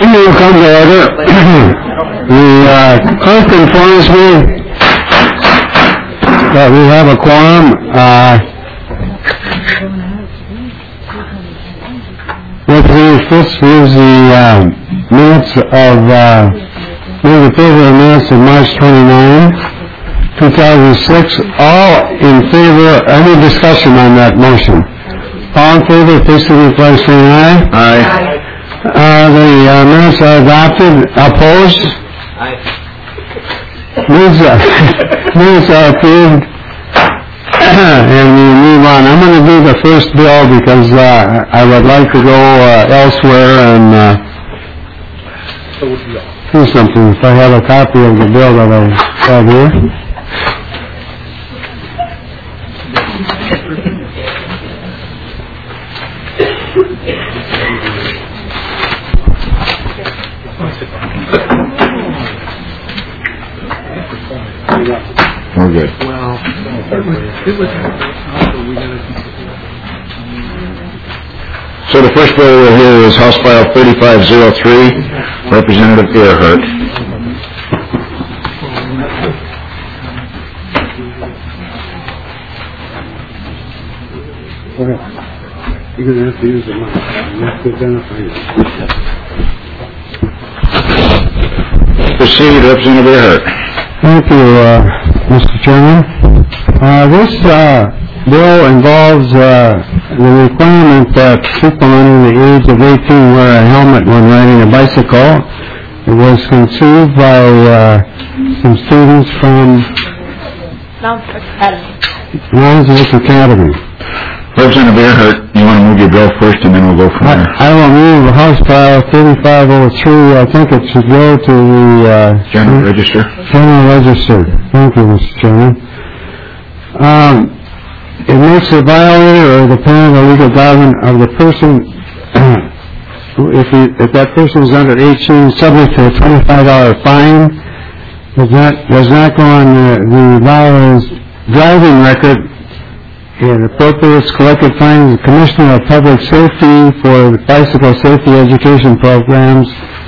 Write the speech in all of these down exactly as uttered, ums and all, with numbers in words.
Meeting will come to order. The uh, clerk informs me that we have a quorum. Uh, with the first use the uh, minutes of uh, move the favor of minutes of March twenty-ninth, two thousand six. All in favor? Any discussion on that motion? All in favor, please signify by saying aye. Aye. Uh, the uh, minutes are adopted. Opposed? Aye. Minutes are, minutes are approved. And we move on. I'm going to do the first bill because uh, I would like to go uh, elsewhere and uh, do something. If I have a copy of the bill that I have here. We're good. Well, it was, it was so the first bill we'll hear is House File thirty-five oh three, Representative Earhart. Okay. You're going to have to use the mic. You have to identify yourself. Proceed, Representative Earhart. Thank you, uh, Mister Chairman. Uh, this uh, bill involves uh, the requirement that people under the age of eighteen wear a helmet when riding a bicycle. It was conceived by uh, some students from Mountaineer Academy. Mountaineer Academy. Representative Earhart, you want to move your bill first and then we'll go from there? I, I will move House File thirty-five oh three. I think it should go to the uh, General Register. General Register. Thank you, Mister Chairman. Um, it makes the violator or the parent or legal guardian of the person, if, he, if that person is under eighteen, subject to a twenty-five dollar fine, does not, does not go on the, the violator's driving record. It appropriates collected fines the Commissioner of Public Safety for the bicycle safety education programs,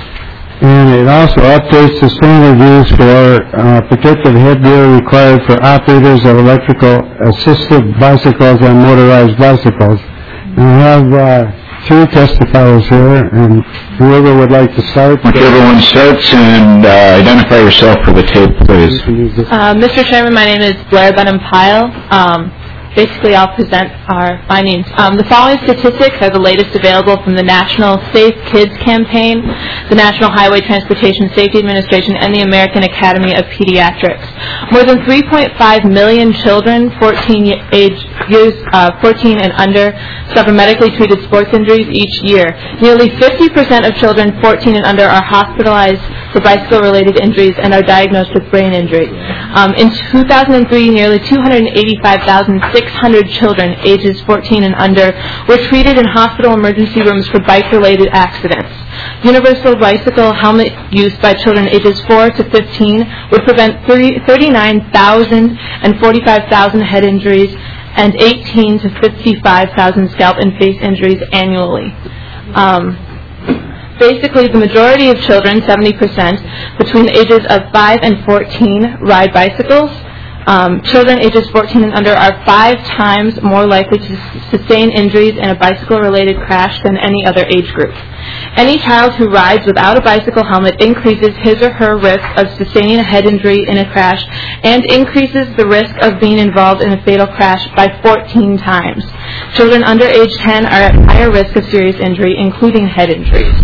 and it also updates the standard use for uh, protective headgear required for operators of electrical assisted bicycles and motorized bicycles. And we have uh, three testifiers here, and whoever would like to start. Whichever one starts, and uh, identify yourself for the tape, please. Uh, Mister Chairman, my name is Blair Benham-Pyle. Um, Basically, I'll present our findings. Um, the following statistics are the latest available from the National Safe Kids Campaign, the National Highway Transportation Safety Administration, and the American Academy of Pediatrics. More than three point five million children, fourteen age years, uh, fourteen and under, suffer medically treated sports injuries each year. Nearly fifty percent of children fourteen and under are hospitalized for bicycle-related injuries and are diagnosed with brain injury. Um, in two thousand three, nearly two hundred eighty-five thousand six hundred children ages fourteen and under were treated in hospital emergency rooms for bike-related accidents. Universal bicycle helmet use by children ages four to fifteen would prevent thirty-nine thousand and forty-five thousand head injuries and eighteen to fifty-five thousand scalp and face injuries annually. Um, Basically, the majority of children, seventy percent, between the ages of five and fourteen ride bicycles. Um, children ages fourteen and under are five times more likely to sustain injuries in a bicycle-related crash than any other age group. Any child who rides without a bicycle helmet increases his or her risk of sustaining a head injury in a crash and increases the risk of being involved in a fatal crash by fourteen times. Children under age ten are at higher risk of serious injury, including head injuries.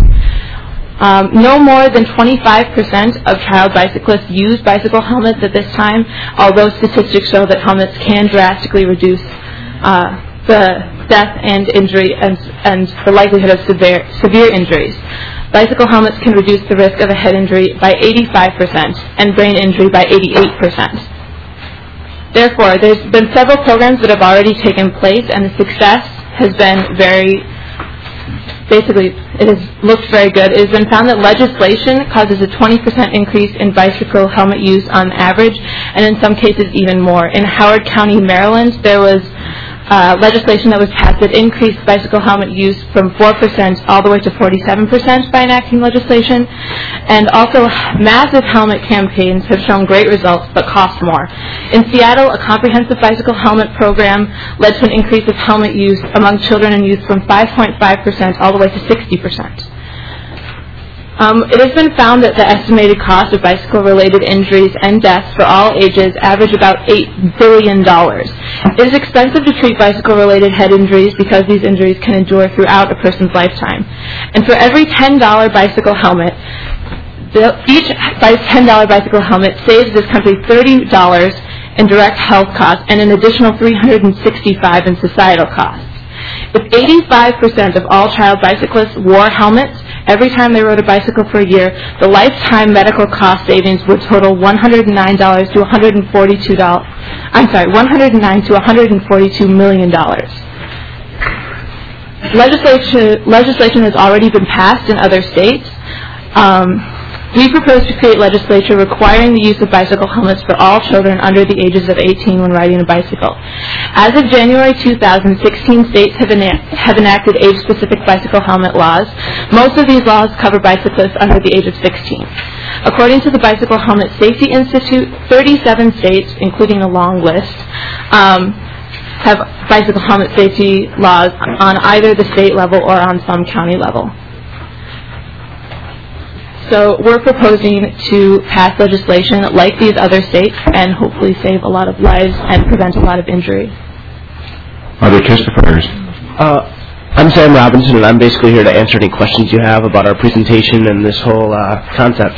Um, no more than twenty-five percent of child bicyclists use bicycle helmets at this time, although statistics show that helmets can drastically reduce uh, the death and injury and, and the likelihood of severe, severe injuries. Bicycle helmets can reduce the risk of a head injury by eighty-five percent and brain injury by eighty-eight percent. Therefore, there's been several programs that have already taken place, and the success has been very Basically, it has looked very good. It has been found that legislation causes a twenty percent increase in bicycle helmet use on average, and in some cases even more. In Howard County, Maryland, there was uh, legislation that was passed that increased bicycle helmet use from four percent all the way to forty-seven percent by enacting legislation. And also, massive helmet campaigns have shown great results but cost more. In Seattle, a comprehensive bicycle helmet program led to an increase of helmet use among children and youth from five point five percent all the way to sixty percent. Um, it has been found that the estimated cost of bicycle-related injuries and deaths for all ages average about eight billion dollars. It is expensive to treat bicycle-related head injuries because these injuries can endure throughout a person's lifetime. And for every ten dollar bicycle helmet, the, each ten dollar bicycle helmet saves this country thirty dollars in direct health costs and an additional three hundred sixty-five dollars in societal costs. If eighty-five percent of all child bicyclists wore helmets every time they rode a bicycle for a year, the lifetime medical cost savings would total one hundred nine dollars to one hundred forty-two dollars. I'm sorry, one hundred nine to one hundred forty-two million dollars. Legislation legislation has already been passed in other states. Um, We propose to create legislation requiring the use of bicycle helmets for all children under the ages of eighteen when riding a bicycle. As of January two thousand, sixteen states have, ena- have enacted age-specific bicycle helmet laws. Most of these laws cover bicyclists under the age of sixteen. According to the Bicycle Helmet Safety Institute, thirty-seven states, including a long list, um, have bicycle helmet safety laws on either the state level or on some county level. So we're proposing to pass legislation like these other states and hopefully save a lot of lives and prevent a lot of injury. Other testifiers? Uh, I'm Sam Robinson, and I'm basically here to answer any questions you have about our presentation and this whole uh, concept.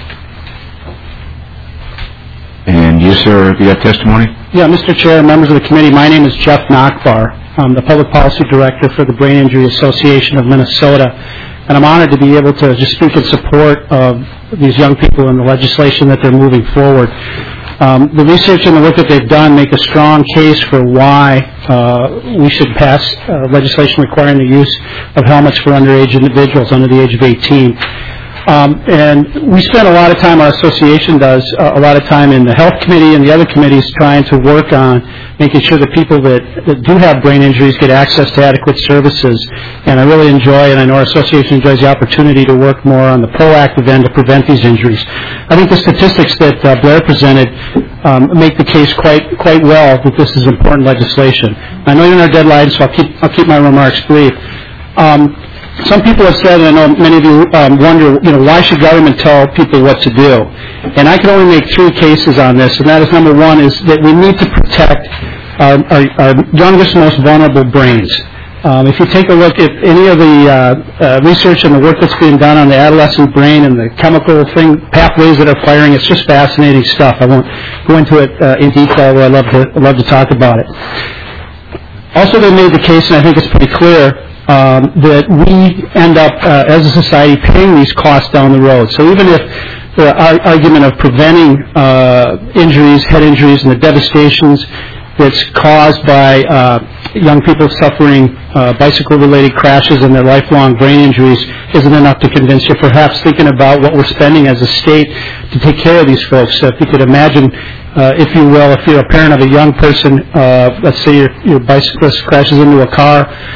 And you, sir, have you got testimony? Yeah, Mister Chair, members of the committee, my name is Jeff Nachbar. I'm the Public Policy Director for the Brain Injury Association of Minnesota. And I'm honored to be able to just speak in support of these young people and the legislation that they're moving forward. Um, the research and the work that they've done make a strong case for why uh, we should pass uh, legislation requiring the use of helmets for underage individuals under the age of eighteen. Um, and we spend a lot of time, our association does, uh, a lot of time in the health committee and the other committees trying to work on making sure that people that, that do have brain injuries get access to adequate services. And I really enjoy, and I know our association enjoys the opportunity to work more on the proactive end to prevent these injuries. I think the statistics that uh, Blair presented um, make the case quite quite well that this is important legislation. I know you're in our deadline, so I'll keep, I'll keep my remarks brief. Um, Some people have said, and I know many of you um, wonder, you know, why should government tell people what to do? And I can only make three cases on this, and that is, number one, is that we need to protect our, our, our youngest, most vulnerable brains. Um, if you take a look at any of the uh, uh, research and the work that's being done on the adolescent brain and the chemical thing, pathways that are firing, it's just fascinating stuff. I won't go into it uh, in detail, but I love to, I love to talk about it. Also, they made the case, and I think it's pretty clear, Um, that we end up, uh, as a society, paying these costs down the road. So even if the ar- argument of preventing uh, injuries, head injuries, and the devastations that's caused by uh, young people suffering uh, bicycle-related crashes and their lifelong brain injuries isn't enough to convince you, perhaps thinking about what we're spending as a state to take care of these folks. So if you could imagine, uh, if you will, if you're a parent of a young person, uh, let's say your, your bicyclist crashes into a car,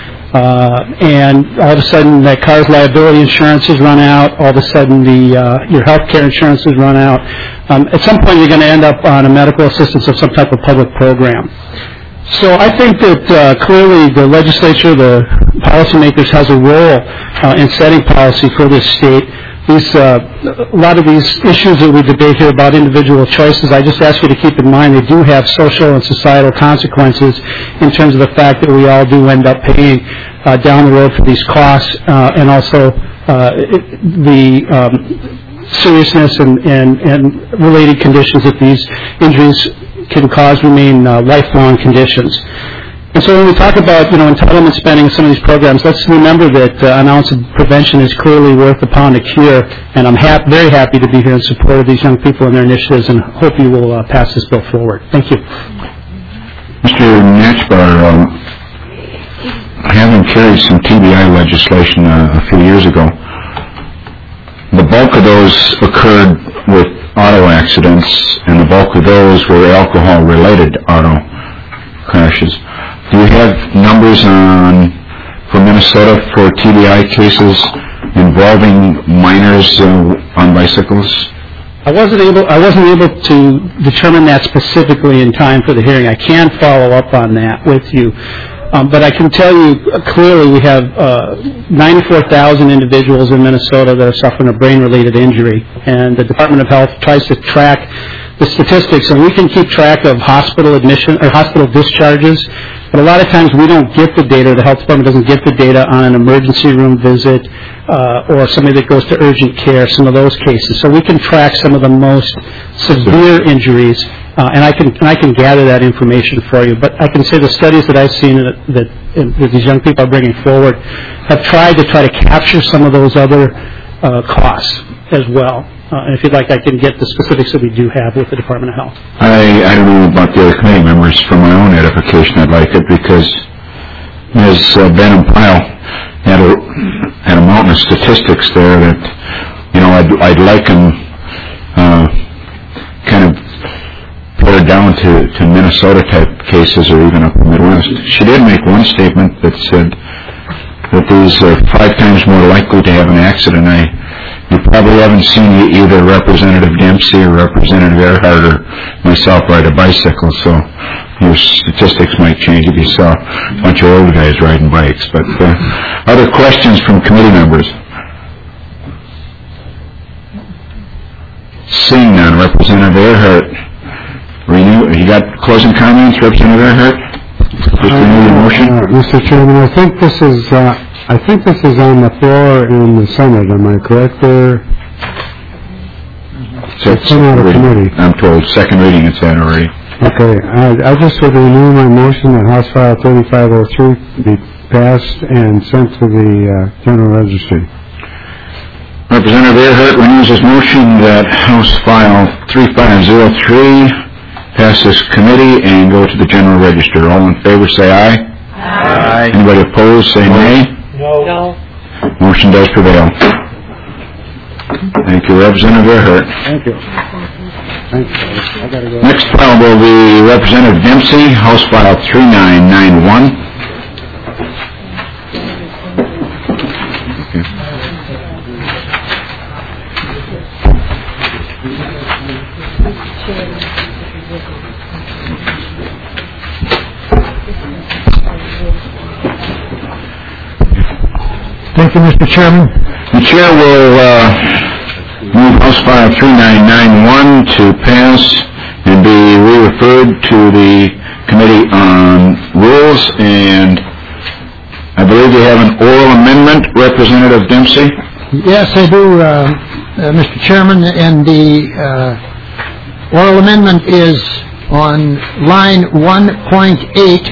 Uh, and all of a sudden that car's liability insurance has run out. All of a sudden the uh, your health care insurance has run out. Um, at some point you're going to end up on a medical assistance of some type of public program. So I think that uh, clearly the legislature, the policymakers, has a role uh, in setting policy for this state. These, uh, a lot of these issues that we debate here about individual choices, I just ask you to keep in mind they do have social and societal consequences in terms of the fact that we all do end up paying uh, down the road for these costs uh, and also uh, it, the um, seriousness and, and, and related conditions that these injuries can cause remain uh, lifelong conditions. And so when we talk about, you know, entitlement spending in some of these programs, let's remember that uh, an ounce of prevention is clearly worth a pound of cure, and I'm hap- very happy to be here in support of these young people and their initiatives, and hope you will uh, pass this bill forward. Thank you. Mister Nachbar, um, having carried some T B I legislation uh, a few years ago, the bulk of those occurred with auto accidents, and the bulk of those were alcohol-related auto crashes. Do you have numbers on for Minnesota for T B I cases involving minors uh, on bicycles? I wasn't able. I wasn't able to determine that specifically in time for the hearing. I can follow up on that with you, um, but I can tell you clearly we have uh, ninety-four thousand individuals in Minnesota that are suffering a brain-related injury, and the Department of Health tries to track the statistics, and we can keep track of hospital admission or hospital discharges. But a lot of times we don't get the data, the health department doesn't get the data on an emergency room visit uh, or somebody that goes to urgent care, some of those cases. So we can track some of the most severe injuries, uh, and I can and I can gather that information for you. But I can say the studies that I've seen that, that, that these young people are bringing forward have tried to try to capture some of those other uh, costs as well. Uh, and if you'd like, I can get the specifics that we do have with the Department of Health. I, I don't know about the other committee members. For my own edification, I'd like it because Miz Benham-Pyle had a, had a mountain of statistics there that, you know, I'd, I'd like them uh, kind of put it down to, to Minnesota-type cases or even up in the Midwest. She did make one statement that said that these are five times more likely to have an accident. I You probably haven't seen either Representative Dempsey or Representative Earhart or myself ride a bicycle, so your statistics might change if you saw a bunch of old guys riding bikes. But uh, other questions from committee members? Seeing none, Representative Earhart. Renew. You got closing comments, Representative Earhart? Just renew your motion. Uh, Mister Chairman, I think this is. Uh, I think this is on the floor in the Senate. Am I correct there? So it's come out of committee. I'm told second reading it's had already. Okay. I, I just would renew my motion that House File thirty-five oh three be passed and sent to the uh, General Registry. Representative Earhart renews his motion that House File thirty-five oh three pass this committee and go to the General Register. All in favor say aye. Aye. Anybody opposed say nay. No. No. Motion does prevail. Thank you, Representative Earhart. Thank you. Thank you. I gotta go. Next file will be Representative Dempsey, House File thirty-nine ninety-one. Okay. Thank you, Mister Chairman. The Chair will uh, move House File thirty-nine ninety-one to pass and be re-referred to the Committee on Rules, and I believe you have an oral amendment, Representative Dempsey? Yes, I do, uh, uh, Mister Chairman, and the uh, oral amendment is on line one point eight,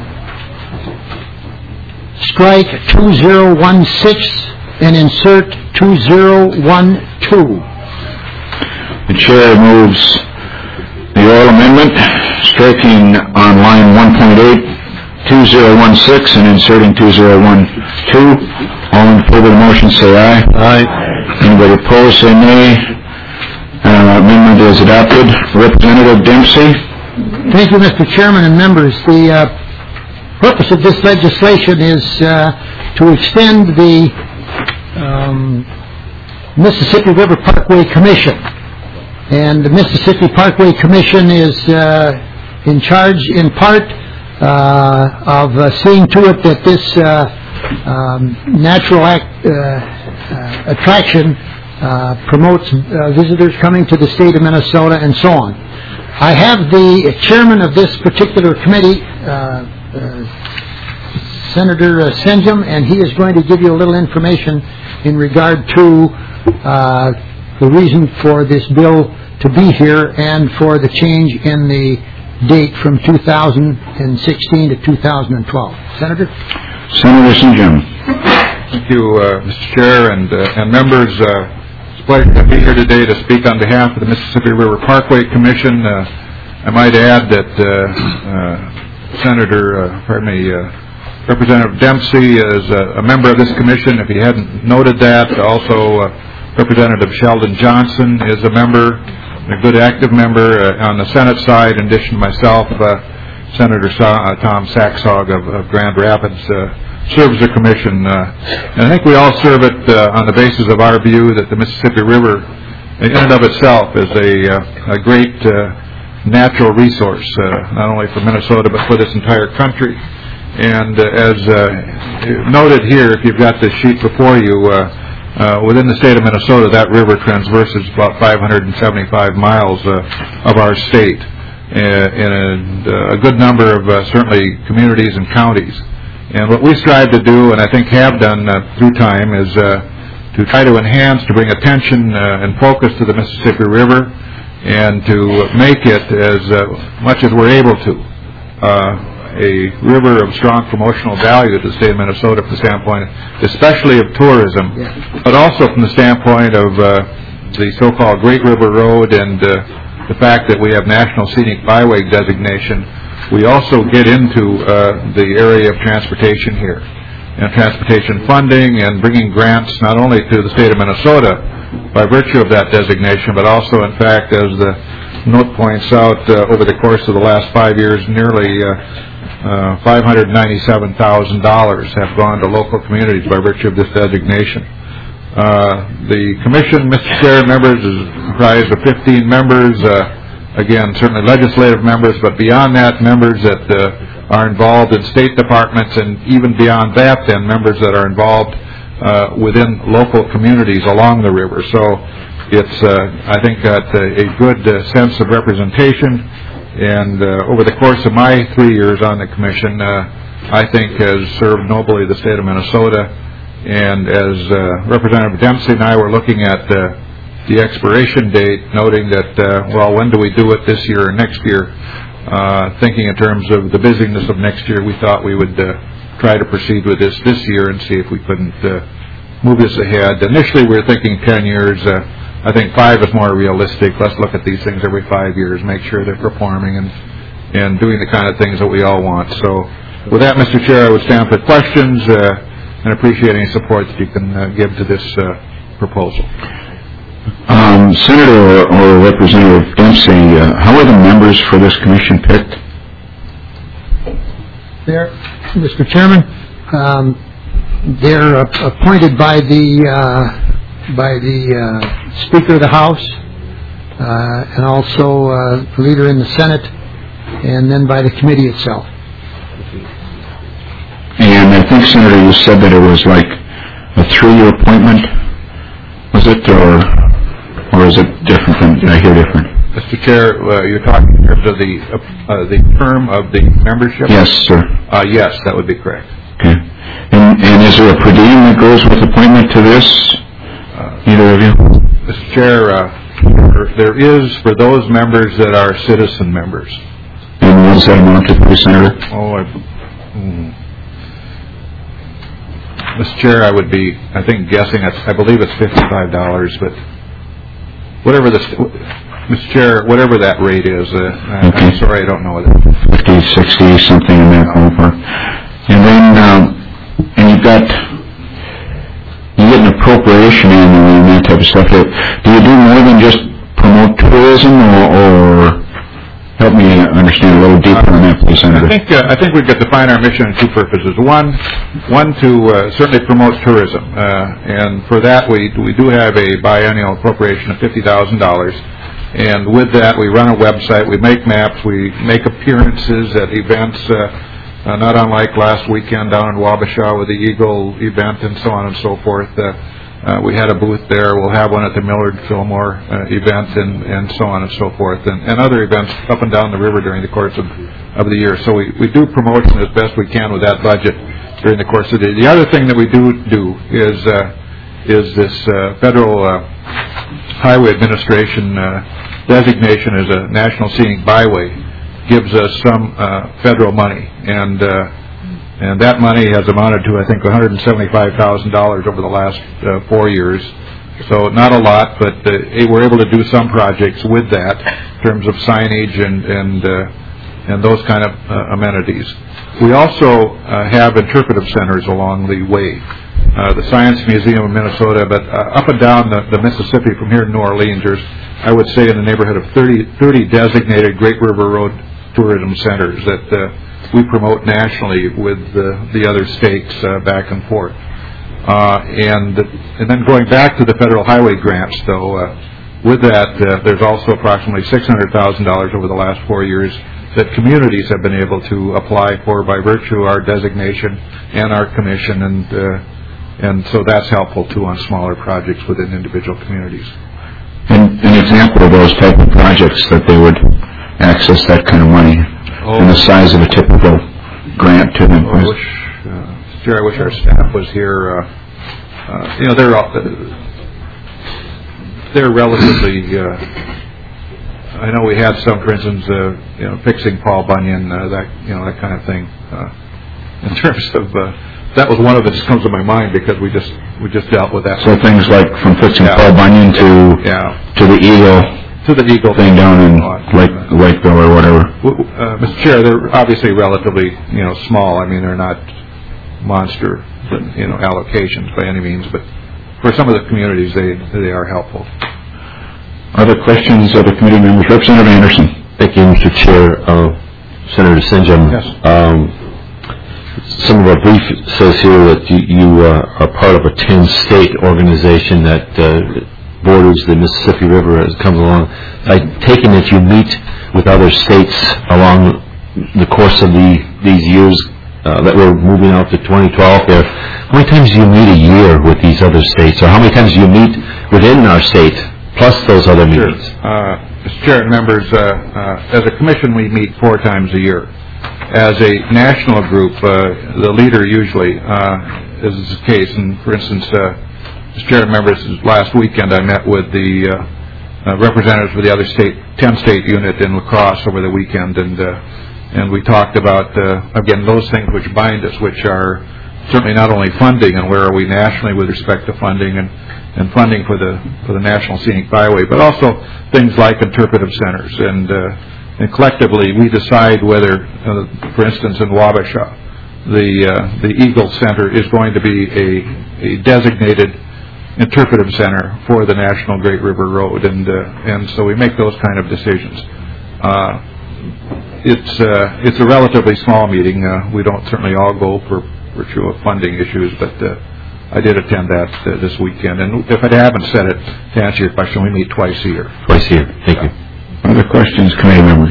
strike two zero one six and insert two zero one two. The Chair moves the oral amendment, striking on line one point eight, two zero one six and inserting two zero one two. All in favor of the motion say aye. Aye. Anybody opposed say nay. Uh, amendment is adopted. Representative Dempsey. Thank you, Mister Chairman and members. The uh, purpose of this legislation is uh, to extend the um, Mississippi River Parkway Commission. And the Mississippi Parkway Commission is uh, in charge, in part, uh, of uh, seeing to it that this uh, um, natural act, uh, uh, attraction uh, promotes uh, visitors coming to the state of Minnesota and so on. I have the chairman of this particular committee, uh, uh, Senator uh, Senjum, and he is going to give you a little information in regard to uh, the reason for this bill to be here and for the change in the date from two thousand sixteen to two thousand twelve. Senator? Senator Senjum. Thank you, uh, Mister Chair and, uh, and members. Uh, it's a pleasure to be here today to speak on behalf of the Mississippi River Parkway Commission. Uh, I might add that uh, uh, Senator, uh, pardon me, uh, Representative Dempsey is a, a member of this commission, if you hadn't noted that. Also, uh, Representative Sheldon Johnson is a member, a good active member uh, on the Senate side, in addition to myself. Uh, Senator Sa- uh, Tom Saxog of, of Grand Rapids uh, serves the commission. Uh, and I think we all serve it uh, on the basis of our view that the Mississippi River, in and of itself, is a, uh, a great uh, natural resource, uh, not only for Minnesota but for this entire country. And uh, as uh, noted here, if you've got this sheet before you, uh, uh, within the state of Minnesota, that river transverses about five hundred seventy-five miles uh, of our state, and a, a good number of uh, certainly communities and counties. And what we strive to do, and I think have done uh, through time, is uh, to try to enhance, to bring attention uh, and focus to the Mississippi River, and to make it as uh, much as we're able to uh, a river of strong promotional value to the state of Minnesota from the standpoint, especially of tourism, but also from the standpoint of uh, the so-called Great River Road and uh, the fact that we have National Scenic Byway designation. We also get into uh, the area of transportation here, and transportation funding and bringing grants not only to the state of Minnesota by virtue of that designation, but also, in fact, as the note points out, uh, over the course of the last five years, nearly uh, uh, five hundred ninety-seven thousand dollars have gone to local communities by virtue of this designation. Uh, the commission, Mister Chair, members, is comprised of fifteen members. Uh, Again, certainly legislative members, but beyond that, members that uh, are involved in state departments, and even beyond that, then members that are involved uh, within local communities along the river. So it's, uh, I think, got a, a good uh, sense of representation, and uh, over the course of my three years on the commission, uh, I think has served nobly the state of Minnesota. And as uh, Representative Dempsey and I were looking at uh, the expiration date, noting that, uh, well, when do we do it, this year or next year? Uh, thinking in terms of the busyness of next year, we thought we would uh, try to proceed with this this year and see if we couldn't uh, move this ahead. Initially, we were thinking ten years. Uh, I think five is more realistic. Let's look at these things every five years, make sure they're performing and and doing the kind of things that we all want. So, with that, Mister Chair, I would stand for questions uh, and appreciate any support that you can uh, give to this uh, proposal. Um, Senator or, or Representative Dempsey, uh, how are the members for this commission picked? There, Mister Chairman, um, they're uh, appointed by the uh, by the uh, Speaker of the House, uh, and also uh, the leader in the Senate, and then by the committee itself. And I think, Senator, you said that it was like a three-year appointment. Was it, or? Or is it different than, did I hear different? Mister Chair, uh, you're talking in terms of the uh, uh, the term of the membership? Yes, sir. Uh, yes, that would be correct. Okay. And, and is there a per diem that goes with appointment to this? Uh, Either of you? Mister Chair, uh, there is for those members that are citizen members. And what does that amount to, please, Senator? Oh, I, mm, Mister Chair, I would be, I think, guessing, it's, I believe it's fifty-five dollars, but whatever the, Mister Chair, whatever that rate is, uh, okay. I'm sorry, I don't know it. fifty, sixty, something in that ballpark. And then, um, and you've got, you get an appropriation annually and that type of stuff. Do you do more than just promote tourism, or, or help me understand a little deeper on that, please, Senator? I think uh, I think we could define our mission in two purposes. One, one to uh, certainly promote tourism, uh, and for that we we do have a biennial appropriation of fifty thousand dollars. And with that, we run a website, we make maps, we make appearances at events, uh, uh, not unlike last weekend down in Wabasha with the Eagle event and so on and so forth. Uh, Uh, we had a booth there. We'll have one at the Millard Fillmore uh, event, and, and so on and so forth, and, and other events up and down the river during the course of, of the year. So we, we do promotion as best we can with that budget during the course of the year. The other thing that we do do is uh, is this uh, federal uh, highway administration uh, designation as a national scenic byway gives us some uh, federal money, and uh, And that money has amounted to, I think, one hundred seventy-five thousand dollars over the last uh, four years. So not a lot, but uh, we're able to do some projects with that in terms of signage and and uh, and those kind of uh, amenities. We also uh, have interpretive centers along the way. Uh, the Science Museum of Minnesota, but uh, up and down the, the Mississippi from here to New Orleans, there's, I would say, in the neighborhood of thirty, thirty designated Great River Road tourism centers that uh, we promote nationally with uh, the other states uh, back and forth. Uh, and and then going back to the federal highway grants, though, uh, with that, uh, there's also approximately six hundred thousand dollars over the last four years that communities have been able to apply for by virtue of our designation and our commission, and uh, and so that's helpful too on smaller projects within individual communities. And an example of those type of projects that they would access that kind of money, oh. and the size of a typical grant to them. Oh, I wish, uh, Jerry, I wish our staff was here. Uh, uh, you know, they're uh, they're relatively. Uh, I know we had some, for instance, uh, you know, fixing Paul Bunyan, uh, that you know, that kind of thing. Uh, in terms of uh, that was one of it that just comes to my mind because we just we just dealt with that. So things like from fixing yeah. Paul Bunyan to yeah. to the Eagle to the Eagle thing down in Lake Lakeville or whatever. Uh, Mister Chair, they're obviously relatively you know small. I mean, they're not monster you know allocations by any means, but for some of the communities, they they are helpful. Other questions of the committee members? Representative Anderson. Thank you, Mister Chair. Uh, Senator Sinjum. Yes. Um, some of our brief says here that you, you uh, are part of a ten-state organization that uh, borders the Mississippi River as it comes along. I take it that you meet with other states along the course of the these years uh, that we're moving out to twenty twelve there. How many times do you meet a year with these other states, or how many times do you meet within our state, plus those other meetings? Sure. Uh, Mister Chair and members, uh, uh, as a commission we meet four times a year. As a national group, uh, the leader usually, uh, as is the case, and for instance, uh, Mister Chair and members, last weekend I met with the uh, uh, representatives for the other state, ten state unit in La Crosse over the weekend, and uh, and we talked about, uh, again, those things which bind us, which are certainly not only funding and where are we nationally with respect to funding and, and funding for the for the National Scenic Byway, but also things like interpretive centers. And uh, and collectively we decide whether, uh, for instance, in Wabasha, the uh, the Eagle Center is going to be a, a designated interpretive center for the National Great River Road, and uh, and so we make those kind of decisions. Uh, it's uh, it's a relatively small meeting. Uh, we don't certainly all go for virtue of funding issues, but uh, I did attend that uh, this weekend. And if I haven't said it, to answer your question, we meet twice a year. Twice a year. Thank you. Other questions, committee members?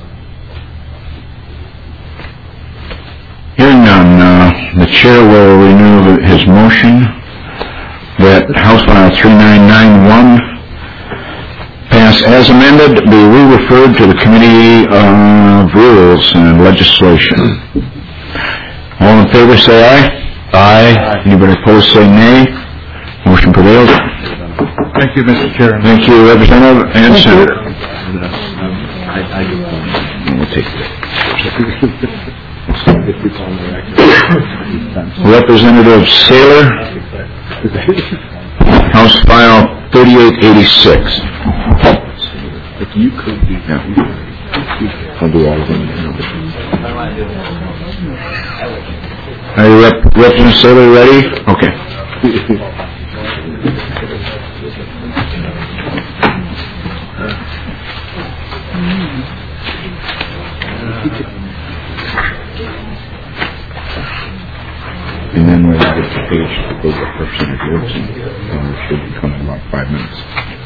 Hearing none, uh, the chair will renew his motion that House File three nine nine one pass as amended, be re-referred to the Committee of Rules and Legislation. All in favor say aye. Aye. Anybody opposed say nay. Motion prevails. Thank you, Mister Chairman. Thank you, Representative and Thank Senator. You. We'll take it. Representative Saylor, House File thirty-eight eighty-six. You could do Yeah. I'll do all of them. Are you Rep- Representative Saylor ready? Okay. And then when I get the page to go to Representative Wilson, and it should come in about five minutes.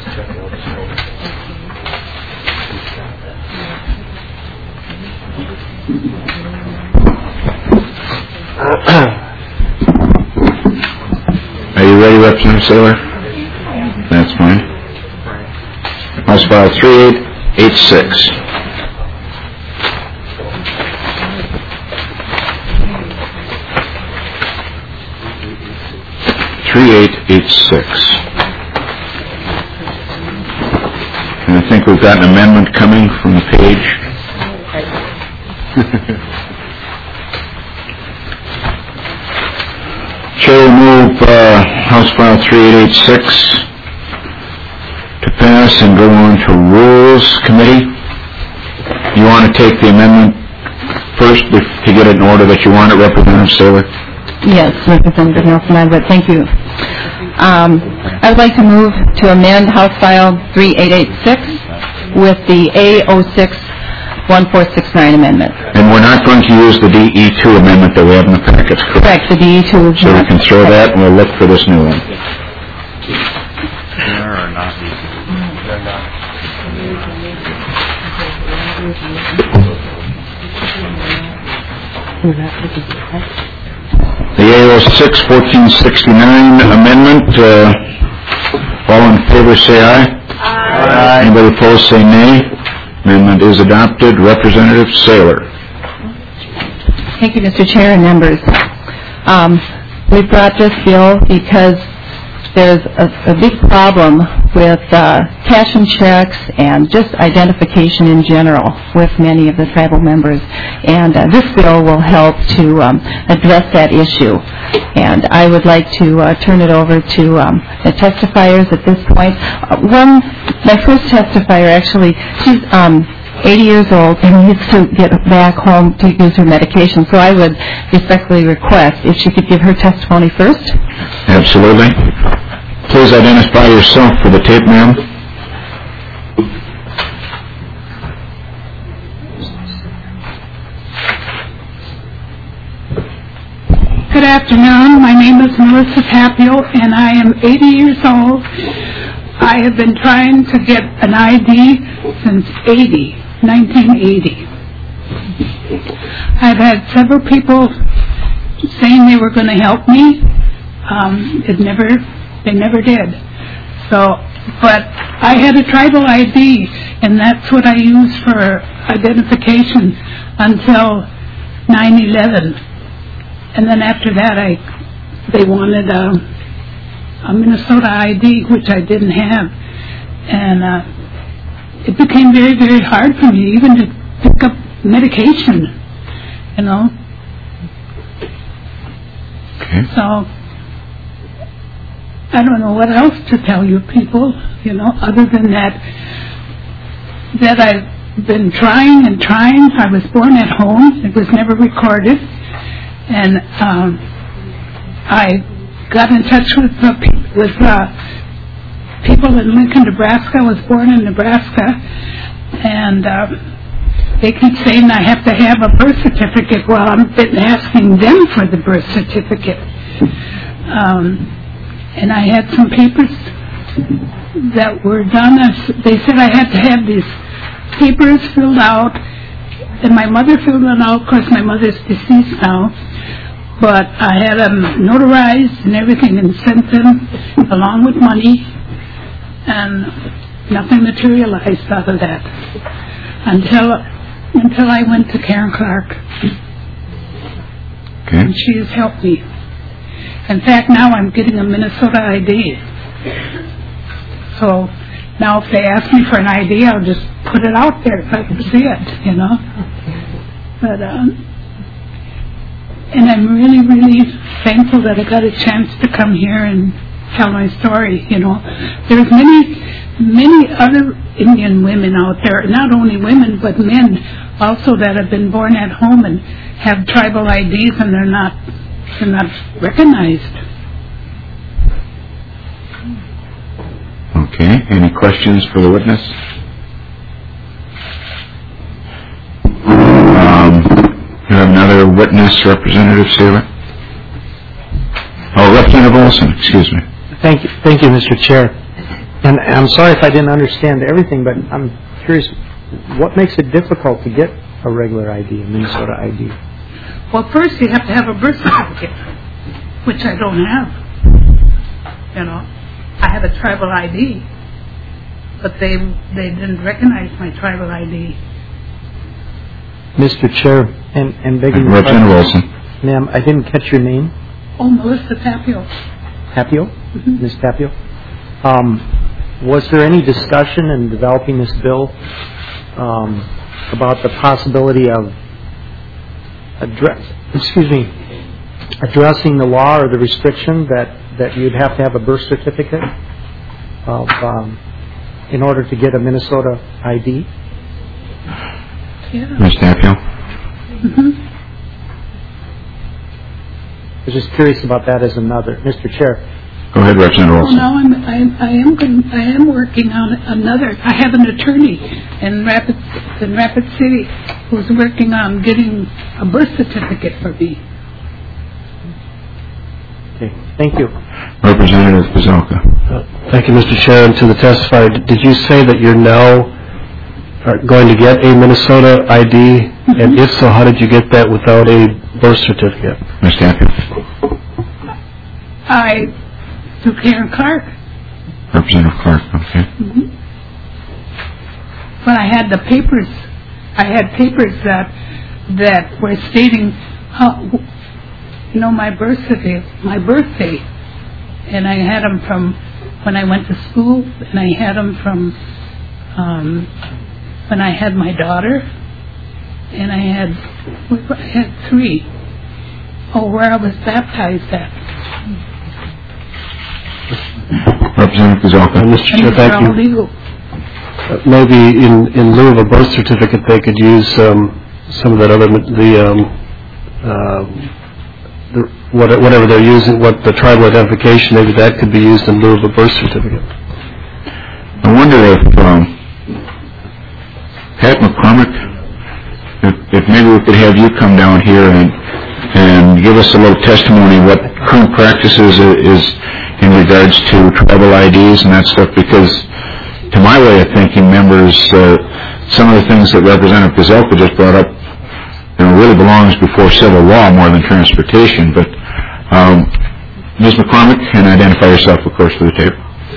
Are you ready, Representative Saylor? That's fine. House File thirty-eight eighty-six. thirty-eight eighty-six. And I think we've got an amendment coming from the page. Chair will move uh, House File thirty-eight eighty-six to pass and go on to Rules Committee. You want to take the amendment first to get it in order that you want it, Representative Saylor? Yes, Representative Nelson-Ladwood, thank you. Um, I would like to move to amend House File thirty-eight eighty-six with the A oh six one four six nine amendment. And we're not going to use the D E two amendment that we have in the packets, correct? Correct, the D E two is So we not. can throw that and we'll look for this new one. The A O six fourteen sixty-nine amendment, uh, all in favor say aye. Aye. Anybody opposed say nay. Amendment is adopted. Representative Saylor. Thank you, Mister Chair and members. Um, we brought this bill because there's a, a big problem with uh, cash and checks and just identification in general with many of the tribal members. And uh, this bill will help to um, address that issue. And I would like to uh, turn it over to um, the testifiers at this point. Uh, one, my first testifier, actually, she's um, eighty years old and needs to get back home to use her medication. So I would respectfully request if she could give her testimony first. Absolutely. Please identify yourself for the tape, ma'am. Good afternoon. My name is Melissa Tapio, and I am eighty years old. I have been trying to get an I D since eighty, nineteen eighty. I've had several people saying they were going to help me. Um, it never, they never did. So, but I had a tribal I D, and that's what I used for identification until nine eleven. And then after that, I they wanted a, a Minnesota I D, which I didn't have. And uh, it became very, very hard for me even to pick up medication, you know. Okay. So, I don't know what else to tell you people, you know, other than that, that I've been trying and trying. I was born at home. It was never recorded. And um, I got in touch with uh, pe- with uh, people in Lincoln, Nebraska. I was born in Nebraska, and uh, they keep saying I have to have a birth certificate. Well, I've been asking them for the birth certificate, um, and I had some papers that were done. They said I had to have these papers filled out, and my mother filled it out. Of course, my mother's deceased now. But I had them notarized and everything and sent them along with money, and nothing materialized out of that until until I went to Karen Clark. Okay. And she has helped me. In fact, now I'm getting a Minnesota I D. So now if they ask me for an I D, I'll just put it out there if I can see it, you know. But um And I'm really, really thankful that I got a chance to come here and tell my story, you know. There's many, many other Indian women out there, not only women, but men also that have been born at home and have tribal I Ds and they're not, they're not recognized. Okay. Any questions for the witness? Um... You have another witness, Representative Saylor? Oh, Representative Olson, excuse me. Thank you, thank you, Mister Chair. And I'm sorry if I didn't understand everything, but I'm curious, what makes it difficult to get a regular I D, a Minnesota I D? Well, first you have to have a birth certificate, which I don't have. You know, I have a tribal I D, but they they didn't recognize my tribal I D. Mister Chair, and, and begging your Representative Olson. Ma'am, I didn't catch your name. Oh, Melissa Tapio. Tapio? Mm-hmm. Miz Tapio? Um, was there any discussion in developing this bill um, about the possibility of address, excuse me, addressing the law or the restriction that, that you'd have to have a birth certificate of, um, in order to get a Minnesota I D? Yeah. Miz Tapio? Mm-hmm. I was just curious about that as another. Mister Chair, Go ahead, Representative Olson. Well, now I'm, I'm, I am going, I am working on another. I have an attorney in Rapid in Rapid City who's working on getting a birth certificate for me. Okay, thank you. Representative Pazalka. Uh, thank you, Mister Chair. And to the testifier, did you say that you're now uh, going to get a Minnesota I D? Mm-hmm. And if so, how did you get that without a birth certificate? Miz Tapia. I through Karen Clark. Representative Clark. Okay. Mm-hmm. But I had the papers. I had papers that that were stating how, you know, my birth certificate, my birthday, and I had them from when I went to school, and I had them from um, when I had my daughter, and I had I had three. Oh, where I was baptized at. Representative Pazalka. Uh, Mister Chair, thank you. Legal. Uh, maybe in, in lieu of a birth certificate, they could use um, some of that other the, um, uh, the what, whatever they're using, what the tribal identification. Maybe that could be used in lieu of a birth certificate. I wonder if um, Pat McCormick, if, if maybe we could have you come down here and and give us a little testimony what current practices is in regards to tribal I Ds and that stuff, because to my way of thinking, members, uh, some of the things that Representative Pazalka just brought up, you know, really belongs before civil law more than transportation. But um, Miz McCormick, and identify yourself, of course, for the tape.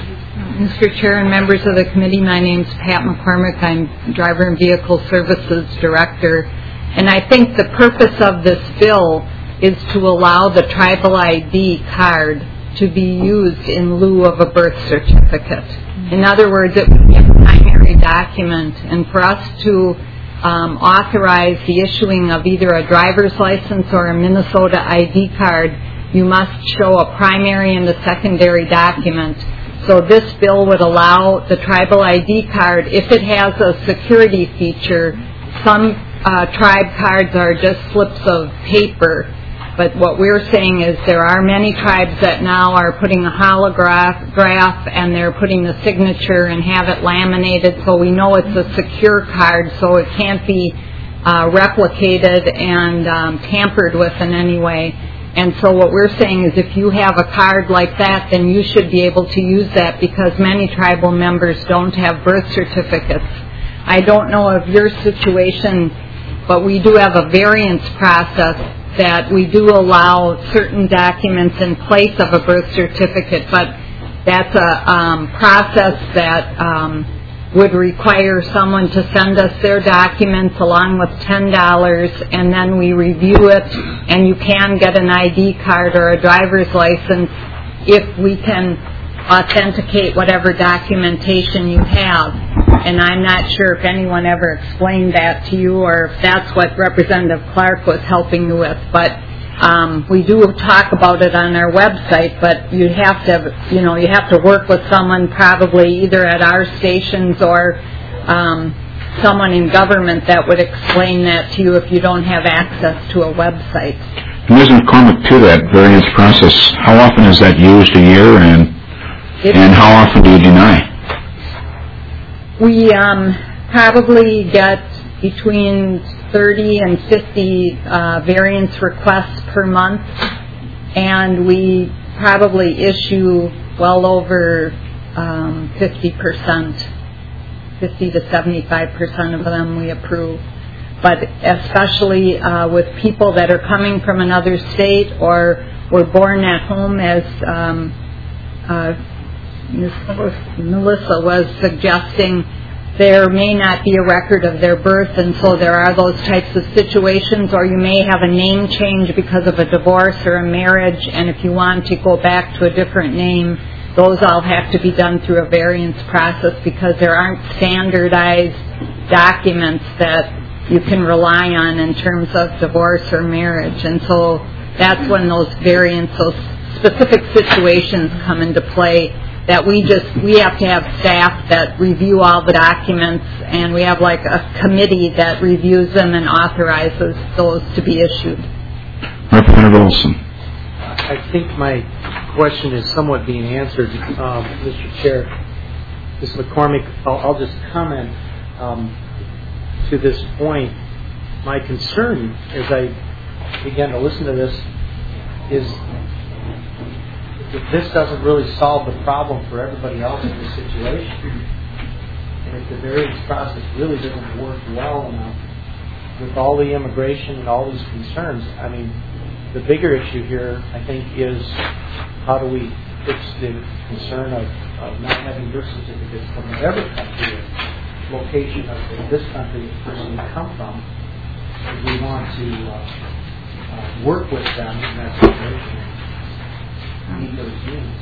Mister Chair and members of the committee, my name's Pat McCormick. I'm Driver and Vehicle Services Director. And I think the purpose of this bill is to allow the tribal I D card to be used in lieu of a birth certificate. In other words, it would be a primary document, and for us to um, authorize the issuing of either a driver's license or a Minnesota I D card, you must show a primary and a secondary document. So this bill would allow the tribal I D card, if it has a security feature. Some uh, tribe cards are just slips of paper. But what we're saying is there are many tribes that now are putting a holograph graph and they're putting the signature and have it laminated, so we know it's a secure card, so it can't be uh, replicated and um, tampered with in any way. And so what we're saying is if you have a card like that, then you should be able to use that, because many tribal members don't have birth certificates. I don't know of your situation, but we do have a variance process that we do allow certain documents in place of a birth certificate, but that's a um, process that um, would require someone to send us their documents along with ten dollars, and then we review it, and you can get an I D card or a driver's license if we can authenticate whatever documentation you have. And I'm not sure if anyone ever explained that to you or if that's what Representative Clark was helping you with. But um, we do talk about it on our website, but you have to, you know, you have to work with someone probably either at our stations or um, someone in government that would explain that to you if you don't have access to a website. Miz McCormick, to that variance process, how often is that used a year, and it and how often do you deny? We um, probably get between thirty and fifty uh, variance requests per month, and we probably issue well over um, fifty percent, fifty to seventy-five percent of them we approve. But especially uh, with people that are coming from another state or were born at home, as um, uh, Miz Melissa was suggesting, there may not be a record of their birth, and so there are those types of situations, or you may have a name change because of a divorce or a marriage, and if you want to go back to a different name, those all have to be done through a variance process, because there aren't standardized documents that you can rely on in terms of divorce or marriage. And so that's when those variants, those specific situations come into play, that we just, we have to have staff that review all the documents, and we have like a committee that reviews them and authorizes those to be issued. Representative Olson. I think my question is somewhat being answered, um, Mister Chair. Miz McCormick, I'll, I'll just comment um, to this point. My concern as I began to listen to this is if this doesn't really solve the problem for everybody else in this situation, and if the variance process really doesn't work well enough with all the immigration and all these concerns, I mean, the bigger issue here, I think, is how do we fix the concern of, of not having birth certificates from whatever country or location of this country the person would come from. If we want to uh, uh, work with them in that situation, meet those needs.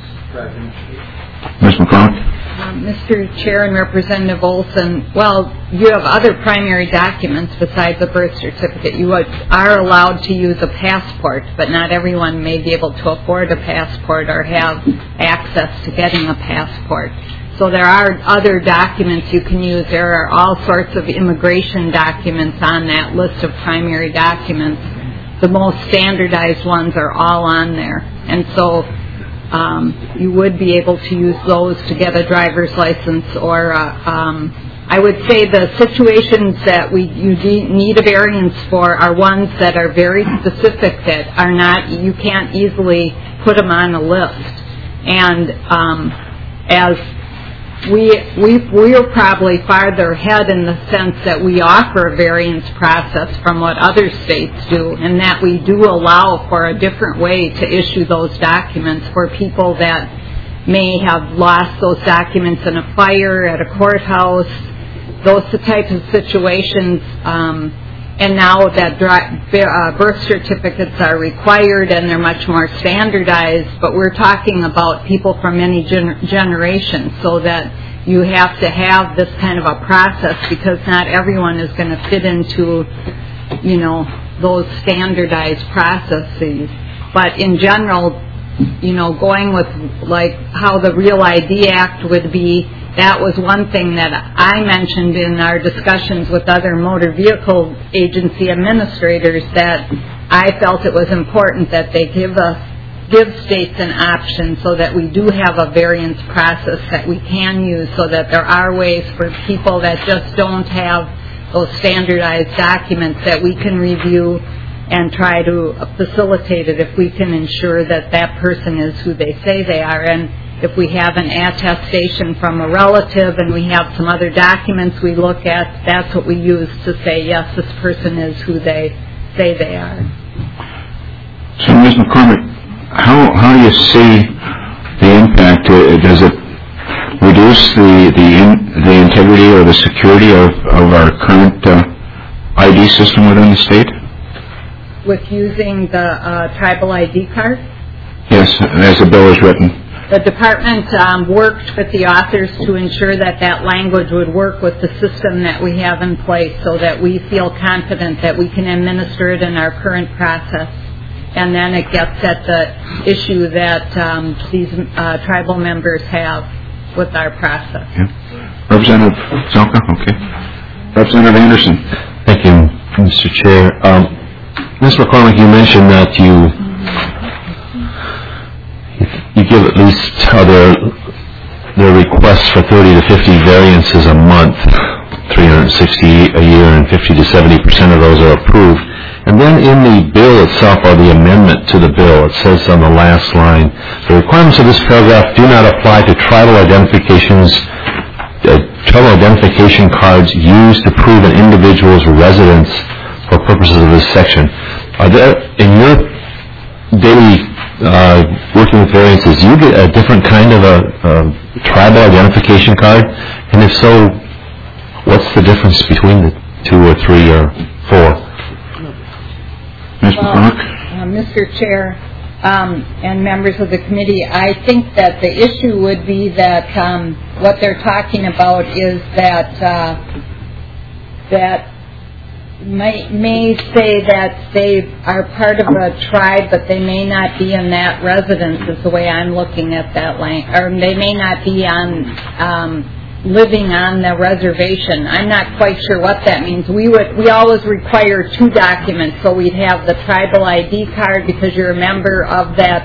Miz McCormick? Um, Mister Chair and Representative Olson, well, you have other primary documents besides a birth certificate. You are allowed to use a passport, but not everyone may be able to afford a passport or have access to getting a passport. So there are other documents you can use. There are all sorts of immigration documents on that list of primary documents. The most standardized ones are all on there. And so Um, you would be able to use those to get a driver's license, or uh, um, I would say the situations that we you de- need a variance for are ones that are very specific, that are not, you can't easily put them on a list. And um, as we we we are probably farther ahead in the sense that we offer a variance process from what other states do, and that we do allow for a different way to issue those documents for people that may have lost those documents in a fire, at a courthouse, those types of situations. Um, and now that dri- uh, birth certificates are required and they're much more standardized, but we're talking about people from many gen- generations, so that you have to have this kind of a process because not everyone is going to fit into, you know, those standardized processes. But in general, you know, going with like how the Real I D Act would be, that was one thing that I mentioned in our discussions with other motor vehicle agency administrators, that I felt it was important that they give us, give states an option so that we do have a variance process that we can use, so that there are ways for people that just don't have those standardized documents that we can review and try to facilitate it if we can ensure that that person is who they say they are. And if we have an attestation from a relative and we have some other documents we look at, that's what we use to say, yes, this person is who they say they are. So, Miz McCormick, how how do you see the impact? Uh, does it reduce the the, in, the integrity or the security of, of our current uh, I D system within the state? With using the uh, tribal I D card? Yes, as the bill is written. The department um, worked with the authors to ensure that that language would work with the system that we have in place, so that we feel confident that we can administer it in our current process. And then it gets at the issue that um, these uh, tribal members have with our process. Yeah. Representative Zelka, okay. Representative Anderson. Thank you, Mister Chair. Um, Miz McCormick, you mentioned that you you give at least other their requests for thirty to fifty variances a month, three hundred sixty a year, and fifty to seventy percent of those are approved. And then in the bill itself, or the amendment to the bill, it says on the last line, the requirements of this paragraph do not apply to tribal identifications, uh, tribal identification cards used to prove an individual's residence for purposes of this section. Are there, in your daily uh, working with variances, do you get a different kind of a, a tribal identification card? And if so, what's the difference between the two or three or four? Mister Well, uh, Mister Chair um, and members of the committee, I think that the issue would be that um, what they're talking about is that uh, that may, may say that they are part of a tribe, but they may not be in that residence, is the way I'm looking at that line, or they may not be on um, living on the reservation. I'm not quite sure what that means. We would we always require two documents, so we'd have the tribal I D card because you're a member of that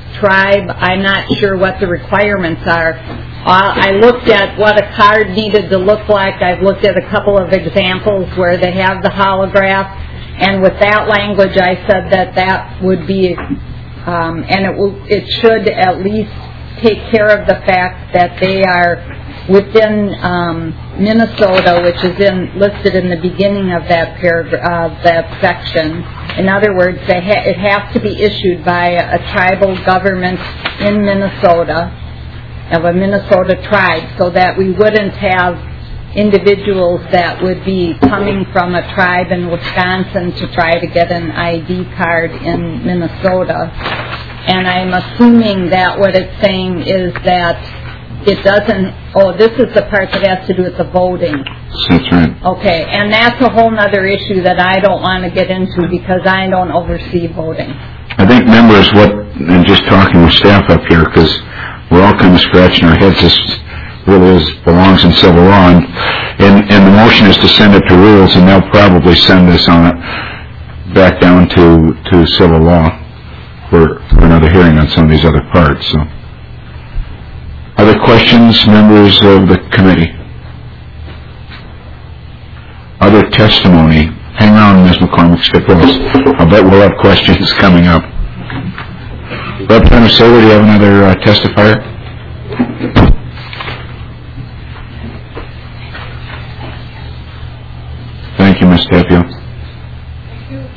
tribe, I'm not sure what the requirements are. Uh, I looked at what a card needed to look like. I've looked at a couple of examples where they have the holograph, and with that language I said that that would be, um, and it, will, it should at least take care of the fact that they are within um, Minnesota, which is in, listed in the beginning of that paragraph, uh, that section. In other words, they ha- it has to be issued by a tribal government in Minnesota, of a Minnesota tribe, so that we wouldn't have individuals that would be coming from a tribe in Wisconsin to try to get an I D card in Minnesota. And I'm assuming that what it's saying is that it doesn't, oh, this is the part that has to do with the voting. That's right. Okay, and that's a whole other issue that I don't want to get into because I don't oversee voting. I think members, what, and just talking with staff up here, because we're all kind of scratching our heads, this really is, belongs in civil law, and, and, and the motion is to send it to rules, and they'll probably send this on it back down to, to civil law for, for another hearing on some of these other parts. So, other questions, members of the committee? Other testimony? Hang on, Miz McCormick, skip those. I'll bet we'll have questions coming up. Representative Saylor, do you have another uh, testifier? Thank you, Miz Tapio. Thank you.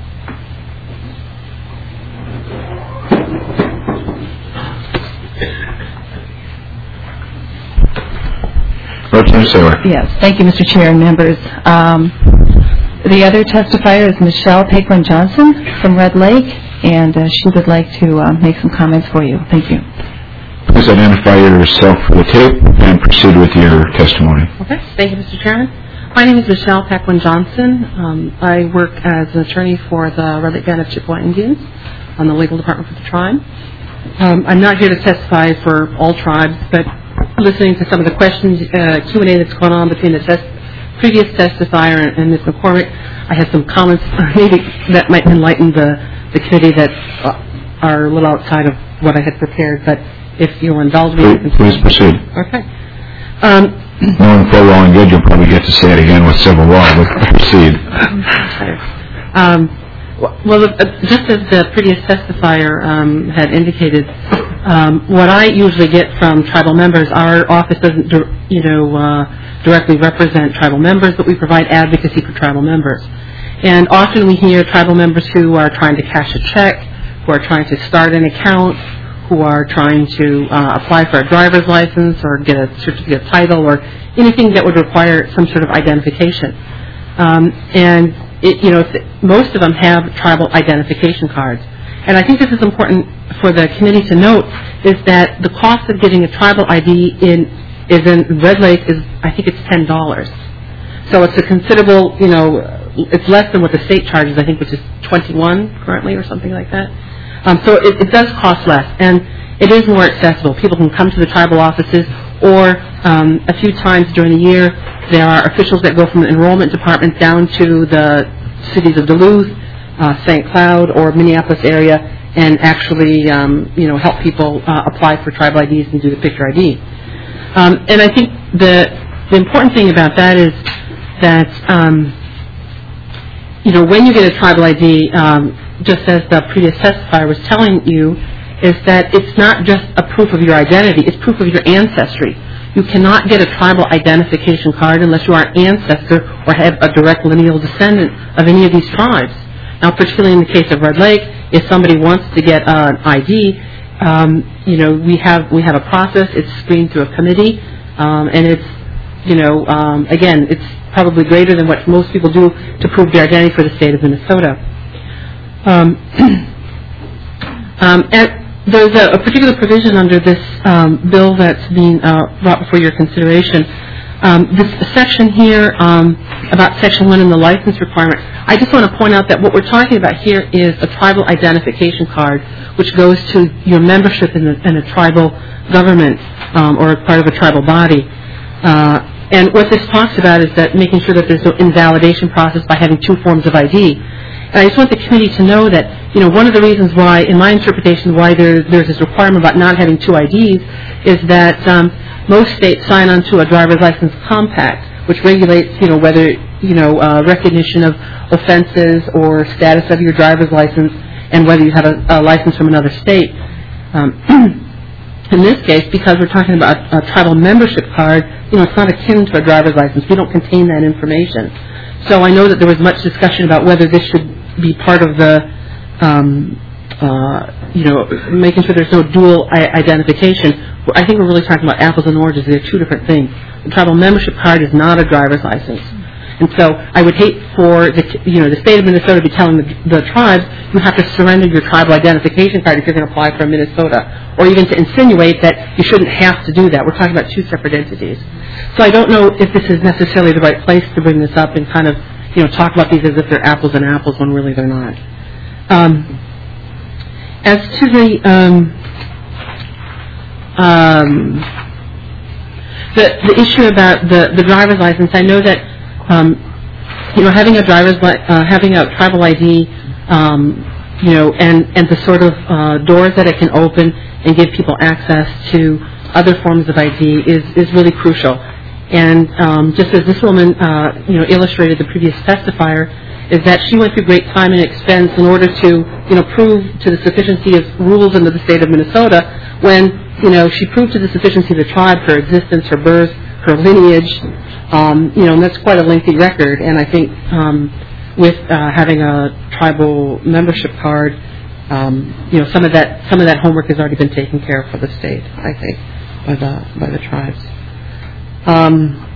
Representative Saylor. Yes, thank you, Mister Chair and members. Um, the other testifier is Michelle Paquin Johnson from Red Lake, and uh, she would like to uh, make some comments for you. Thank you. Please identify yourself for the tape and proceed with your testimony. Okay. Thank you, Mister Chairman. My name is Michelle Paquin Johnson. Um, I work as an attorney for the Red Lake Band of Chippewa Indians on the legal department for the tribe. Um, I'm not here to testify for all tribes, but listening to some of the questions, uh, Q and A that's gone on between the test, previous testifier and, and Miz McCormick, I have some comments maybe that might enlighten the, the committee that uh, are a little outside of what I had prepared, but if you'll indulge me... Please, please proceed. Okay. Um, Knowing full well and good, you'll probably get to say it again with civil law, but proceed. Um, well, uh, just as the previous testifier um, had indicated, um, what I usually get from tribal members, our office doesn't, you know, uh, directly represent tribal members, but we provide advocacy for tribal members. And often we hear tribal members who are trying to cash a check, who are trying to start an account, who are trying to uh, apply for a driver's license or get a certificate of title or anything that would require some sort of identification. Um, and, it, you know, most of them have tribal identification cards. And I think this is important for the committee to note, is that the cost of getting a tribal I D in is in Red Lake is, I think it's ten dollars. So it's a considerable, you know, it's less than what the state charges, I think, which is twenty-one currently or something like that. Um, so it, it does cost less, and it is more accessible. People can come to the tribal offices, or um, a few times during the year, there are officials that go from the enrollment department down to the cities of Duluth, uh, Saint Cloud, or Minneapolis area, and actually, um, you know, help people uh, apply for tribal I Ds and do the picture I D. Um, and I think the the important thing about that is that, um, you know, when you get a tribal I D, um, just as the previous testifier was telling you, is that it's not just a proof of your identity, it's proof of your ancestry. You cannot get a tribal identification card unless you are an ancestor or have a direct lineal descendant of any of these tribes. Now, particularly in the case of Red Lake, if somebody wants to get an I D, um, you know, we have we have a process, it's screened through a committee, um, and it's, you know, um, again, it's probably greater than what most people do to prove their identity for the state of Minnesota. Um, um, and there's a, a particular provision under this um, bill that's being uh, brought before your consideration. Um, this section here um, about Section one and the license requirement, I just want to point out that what we're talking about here is a tribal identification card, which goes to your membership in, the, in a tribal government um, or part of a tribal body. Uh, and what this talks about is that making sure that there's no invalidation process by having two forms of I D. And I just want the committee to know that, you know, one of the reasons why, in my interpretation, why there, there's this requirement about not having two I Ds is that um, most states sign on to a driver's license compact, which regulates, you know, whether, you know, uh, recognition of offenses or status of your driver's license and whether you have a, a license from another state. Um, in this case, because we're talking about a tribal membership card, you know, it's not akin to a driver's license. We don't contain that information. So I know that there was much discussion about whether this should be part of the, um, uh, you know, making sure there's no dual I- identification. I think we're really talking about apples and oranges. They're two different things. The tribal membership card is not a driver's license. And so I would hate for the, you know, the state of Minnesota to be telling the, the tribes, you have to surrender your tribal identification card if you're going to apply for Minnesota, or even to insinuate that you shouldn't have to do that. We're talking about two separate entities. So I don't know if this is necessarily the right place to bring this up and kind of, you know, talk about these as if they're apples and apples when really they're not. Um, as to the, um, um, the, the issue about the, the driver's license, I know that Um, you know, having a driver's, li- uh, having a tribal I D, um, you know, and, and the sort of uh, doors that it can open and give people access to other forms of I D is, is really crucial. And um, just as this woman, uh, you know, illustrated the previous testifier, is that she went through great time and expense in order to, you know, prove to the sufficiency of rules under the state of Minnesota when, you know, she proved to the sufficiency of the tribe, her existence, her birth, her lineage, um, you know, and that's quite a lengthy record. And I think um, with uh, having a tribal membership card, um, you know, some of that some of that homework has already been taken care of for the state, I think, by the by the tribes. Um,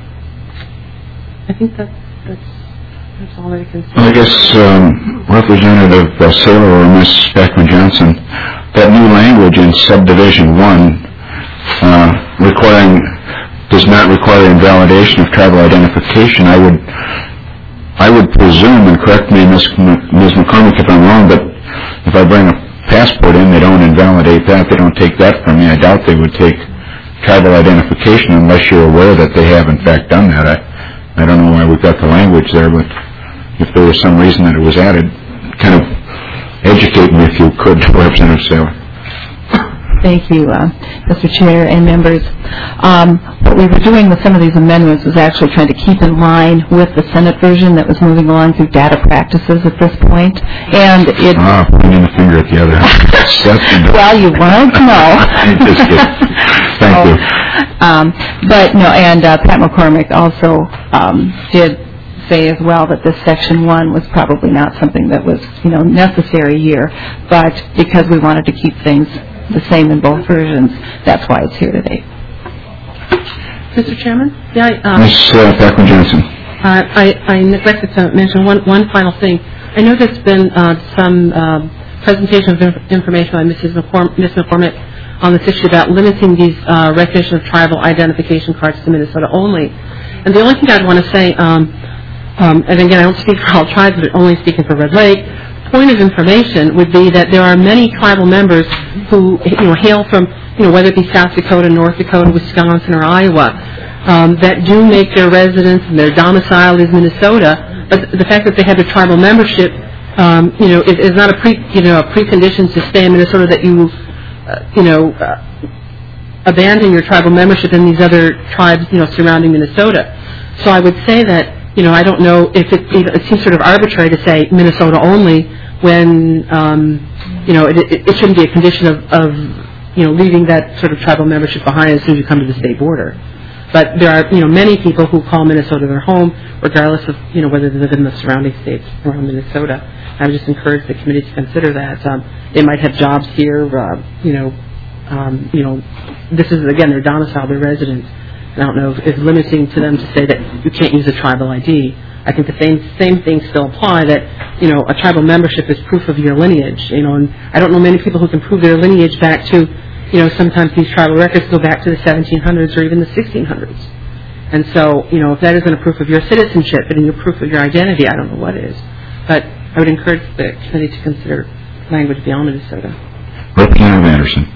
I think that that's that's all I can say. Well, I guess um, Representative uh, Saylor or Miz Beckman Johnson, that new language in subdivision one uh, requiring. does not require invalidation of tribal identification. I would, I would presume, and correct me, Miz Miz McCormick, if I'm wrong, but if I bring a passport in, they don't invalidate that. They don't take that from me. I doubt they would take tribal identification unless you're aware that they have, in fact, done that. I, I don't know why we've got the language there, but if there was some reason that it was added, kind of educate me if you could, Representative Saylor. Thank you, uh, Mister Chair and members. Um, what we were doing with some of these amendments was actually trying to keep in line with the Senate version that was moving along through data practices at this point. And it... Ah, pointing the finger at the other. That's, that's well, you wanted to know. Just kidding. Thank oh, you. Um, but, no, and uh, Pat McCormick also um, did say as well that this section one was probably not something that was, you know, necessary here, but because we wanted to keep things the same in both versions, that's why it's here today. Mister Chairman? Yeah, I, um, Miz Uh, Beckman Johnson. Uh, I, I neglected to mention one, one final thing. I know there's been uh, some uh, presentation of inf- information by Missus McCorm- Miz McCormick on this issue about limiting these uh, recognition of tribal identification cards to Minnesota only. And the only thing I'd want to say, um, um, and again, I don't speak for all tribes, but only speaking for Red Lake, point of information would be that there are many tribal members who, you know, hail from, you know, whether it be South Dakota, North Dakota, Wisconsin, or Iowa, um, that do make their residence and their domicile is Minnesota. But the fact that they have a tribal membership, um, you know, is, is not a pre, you know, a precondition to stay in Minnesota. That you, uh, you know, uh, abandon your tribal membership in these other tribes, you know, surrounding Minnesota. So I would say that, you know, I don't know if it, it seems sort of arbitrary to say Minnesota only when, um, you know, it, it, it shouldn't be a condition of, of, you know, leaving that sort of tribal membership behind as soon as you come to the state border. But there are, you know, many people who call Minnesota their home, regardless of, you know, whether they live in the surrounding states around Minnesota. I would just encourage the committee to consider that. Um, they might have jobs here, uh, you know, um, you know, this is, again, their domicile, their residence. I don't know if it's limiting to them to say that you can't use a tribal I D. I think the same same things still apply, that, you know, a tribal membership is proof of your lineage, you know, and I don't know many people who can prove their lineage back to, you know, sometimes these tribal records go back to the seventeen hundreds or even the sixteen hundreds. And so, you know, if that isn't a proof of your citizenship and your proof of your identity, I don't know what is. But I would encourage the committee to consider language beyond Minnesota. Representative Anderson.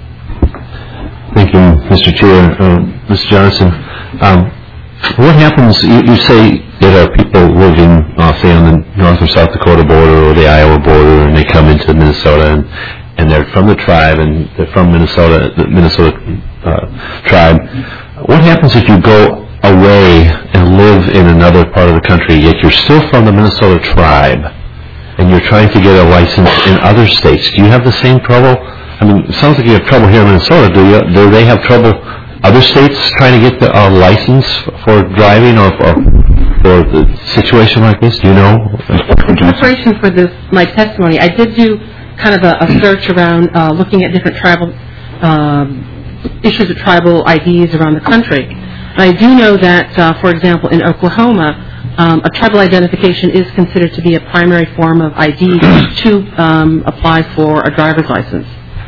Thank you, Mister Chair. Uh, Mister Johnson, um, what happens, you, you say that are people living, uh, say, on the North or South Dakota border or the Iowa border, and they come into Minnesota, and, and they're from the tribe, and they're from Minnesota, the Minnesota uh, tribe. What happens if you go away and live in another part of the country, yet you're still from the Minnesota tribe, and you're trying to get a license in other states? Do you have the same trouble? I mean, it sounds like you have trouble here in Minnesota. Do you? Do they have trouble other states trying to get the uh, license for driving or for, for the situation like this? Do you know? In preparation for this, my testimony, I did do kind of a, a search around uh, looking at different tribal um, issues of tribal I Ds around the country. And I do know that, uh, for example, in Oklahoma, um, a tribal identification is considered to be a primary form of I D to um, apply for a driver's license.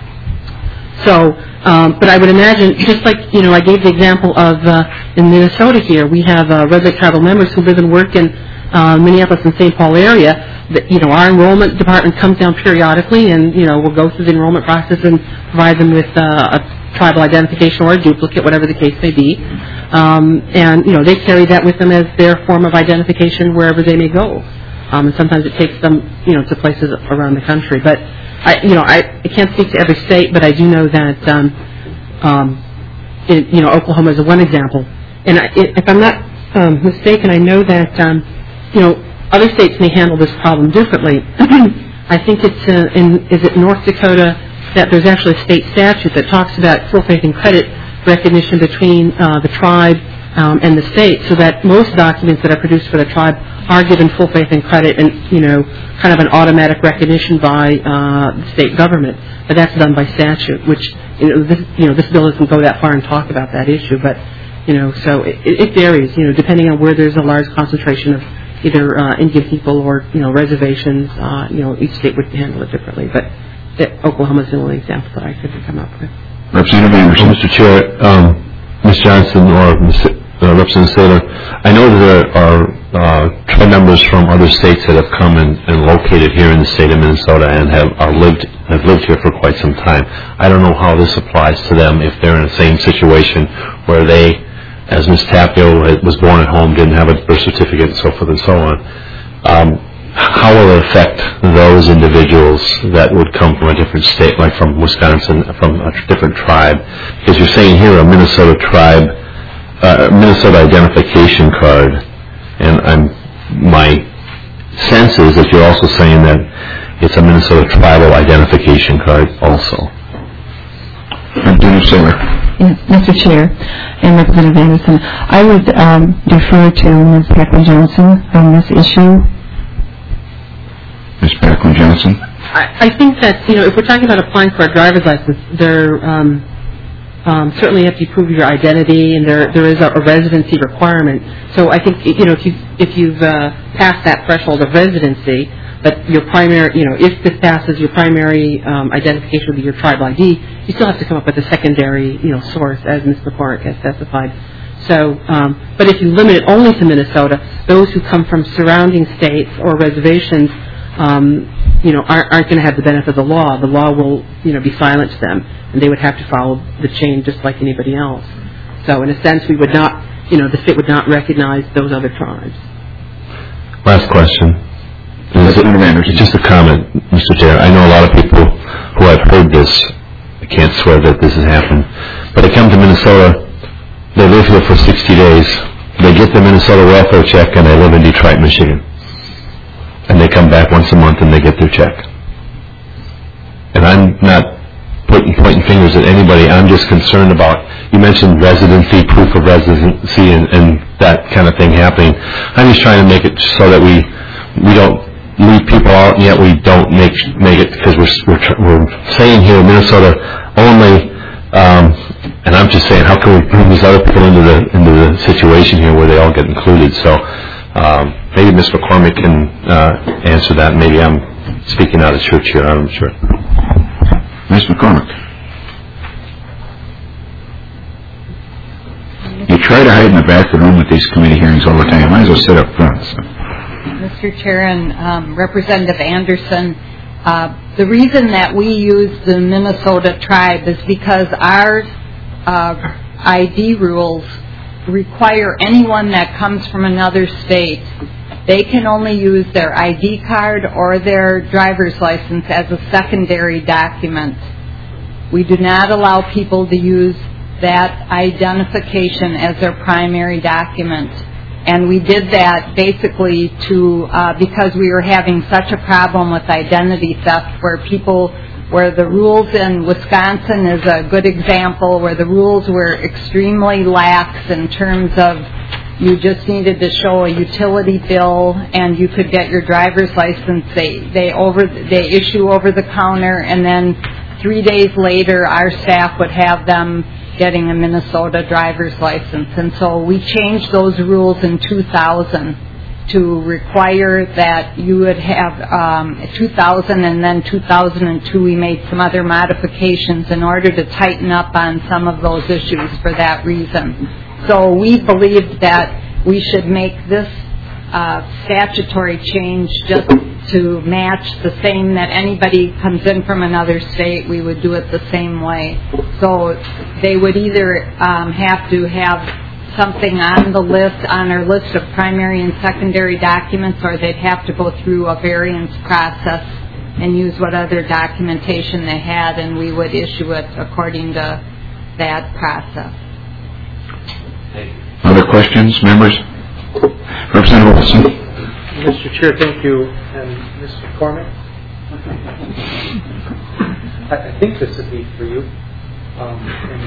So, um, but I would imagine, just like, you know, I gave the example of uh, in Minnesota here, we have uh, Red Lake tribal members who live and work in uh, Minneapolis and Saint Paul area. That, you know, our enrollment department comes down periodically, and, you know, we'll go through the enrollment process and provide them with uh, a tribal identification or a duplicate, whatever the case may be. Um, and, you know, they carry that with them as their form of identification wherever they may go. Um, and sometimes it takes them, you know, to places around the country. But, I, you know, I, I can't speak to every state, but I do know that, um, um, it, you know, Oklahoma is one example. And I, it, if I'm not um, mistaken, I know that, um, you know, other states may handle this problem differently. I think it's uh, in, is it North Dakota that there's actually a state statute that talks about full faith and credit recognition between uh, the tribe um, and the state, so that most documents that are produced for the tribe are given full faith and credit and, you know, kind of an automatic recognition by uh, the state government. But that's done by statute, which, you know, this, you know, this bill doesn't go that far and talk about that issue. But, you know, so it, it varies, you know, depending on where there's a large concentration of either uh, Indian people or, you know, reservations. Uh, you know, each state would handle it differently. But it, Oklahoma is the only example that I could come up with. Representative Anderson. Mister Chair, um, Miz Johnson or uh, Representative Saylor, I know that there are uh, tribe members from other states that have come and, and located here in the state of Minnesota and have are lived have lived here for quite some time. I don't know how this applies to them if they're in the same situation where they, as Miz Tapio was born at home, didn't have a birth certificate and so forth and so on. Um, how will it affect those individuals that would come from a different state, like from Wisconsin, from a different tribe? Because you're saying here a Minnesota tribe, uh, Minnesota identification card, and I'm, my sense is that you're also saying that it's a Minnesota tribal identification card also. Representative Saylor. Yes, Mister Chair and Representative Anderson, I would um, defer to Miz Packlin Johnson on this issue. Miz Packlin Johnson. I, I think that, you know, if we're talking about applying for a driver's license, there um, um, certainly have to prove your identity, and there there is a, a residency requirement. So I think, you know, if you if you've uh, passed that threshold of residency, but your primary, you know, if this passes, your primary um, identification will be your tribal I D, you still have to come up with a secondary, you know, source, as Miz McCormick has specified. So, um, but if you limit it only to Minnesota, those who come from surrounding states or reservations, um, you know, aren't, aren't going to have the benefit of the law. The law will, you know, be silent to them, and they would have to follow the chain just like anybody else. So, in a sense, we would not, you know, the state would not recognize those other tribes. Last question. Is just a comment, Mister Chair. I know a lot of people who have heard this. I can't swear that this has happened, but they come to Minnesota. They live here for sixty days. They get the Minnesota welfare check, and they live in Detroit, Michigan. And they come back once a month, and they get their check. And I'm not putting pointing fingers at anybody. I'm just concerned about. You mentioned residency, proof of residency, and, and that kind of thing happening. I'm just trying to make it so that we we don't leave people out, and yet we don't make make it, because we're we're, we're saying here Minnesota only, um, and I'm just saying, how can we bring these other people into the into the situation here where they all get included? So um, maybe Miz McCormick can uh, answer that. Maybe I'm speaking out of church here. I'm not sure. Miz McCormick, you try to hide in the back of the room at these committee hearings all the time. You might as well sit up front. So. Mister Chair and um, Representative Anderson, uh, the reason that we use the Minnesota tribe is because our uh, I D rules require anyone that comes from another state, they can only use their I D card or their driver's license as a secondary document. We do not allow people to use that identification as their primary document. And we did that basically to uh, because we were having such a problem with identity theft, where people, where the rules in Wisconsin is a good example, where the rules were extremely lax in terms of you just needed to show a utility bill and you could get your driver's license. They they over they issue over the counter, and then three days later our staff would have them getting a Minnesota driver's license. And so we changed those rules in two thousand to require that you would have um, two thousand, and then two thousand two we made some other modifications in order to tighten up on some of those issues for that reason. So we believed that we should make this uh, statutory change just to match the same, that anybody comes in from another state, we would do it the same way. So they would either um, have to have something on the list, on our list of primary and secondary documents, or they'd have to go through a variance process and use what other documentation they had, and we would issue it according to that process. Other questions, members? Representative Olson. Mister Chair, thank you. And Mister McCormick? I, I think this would be for you. Um, and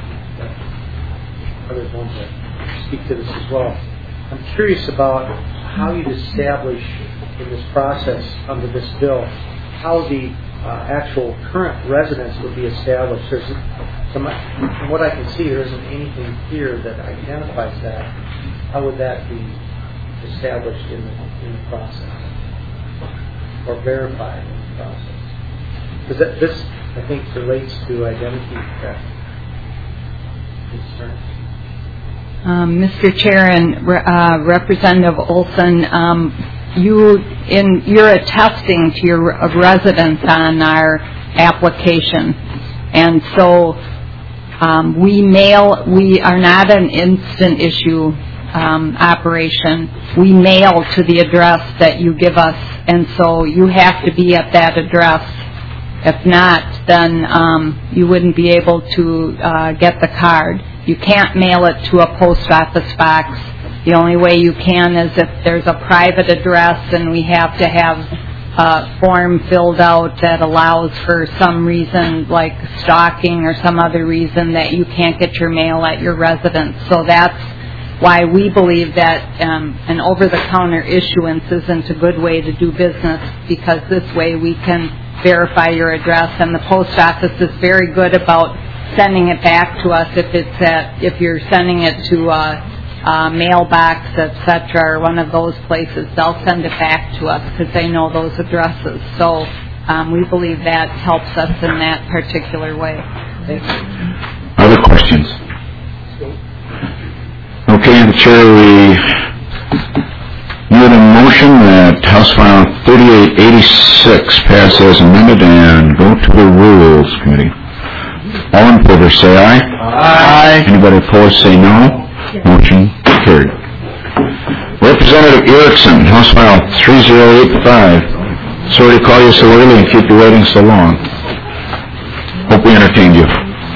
uh, others want to speak to this as well. I'm curious about how you'd establish in this process under this bill how the uh, actual current residence would be established. There's, from, from what I can see, there isn't anything here that identifies that. How would that be established in the, in the process, or verified in the process? Because that, this, I think, relates to identity theft concerns. Um, Mister Chair and uh, Representative Olson, um, you in you're attesting to your residence on our application, and so um, we mail. We are not an instant issue um, operation. We mail to the address that you give us, and so you have to be at that address. If not, then um, you wouldn't be able to uh, get the card. You can't mail it to a post office box. The only way you can is if there's a private address and we have to have a form filled out that allows for some reason, like stalking or some other reason, that you can't get your mail at your residence. So that's why we believe that um, an over-the-counter issuance isn't a good way to do business, because this way we can verify your address, and the post office is very good about sending it back to us if it's at, if you're sending it to a, a mailbox, et cetera, or one of those places. They'll send it back to us because they know those addresses. So um, we believe that helps us in that particular way. Other questions? Okay, the chair, we need a motion that House File thirty-eight eighty-six pass as amended and go to the Rules Committee. All in favor say aye. Aye. Anybody opposed say no. Motion carried. Representative Erickson, House File three zero eight five. Sorry to call you so early and keep you waiting so long. Hope we entertained you.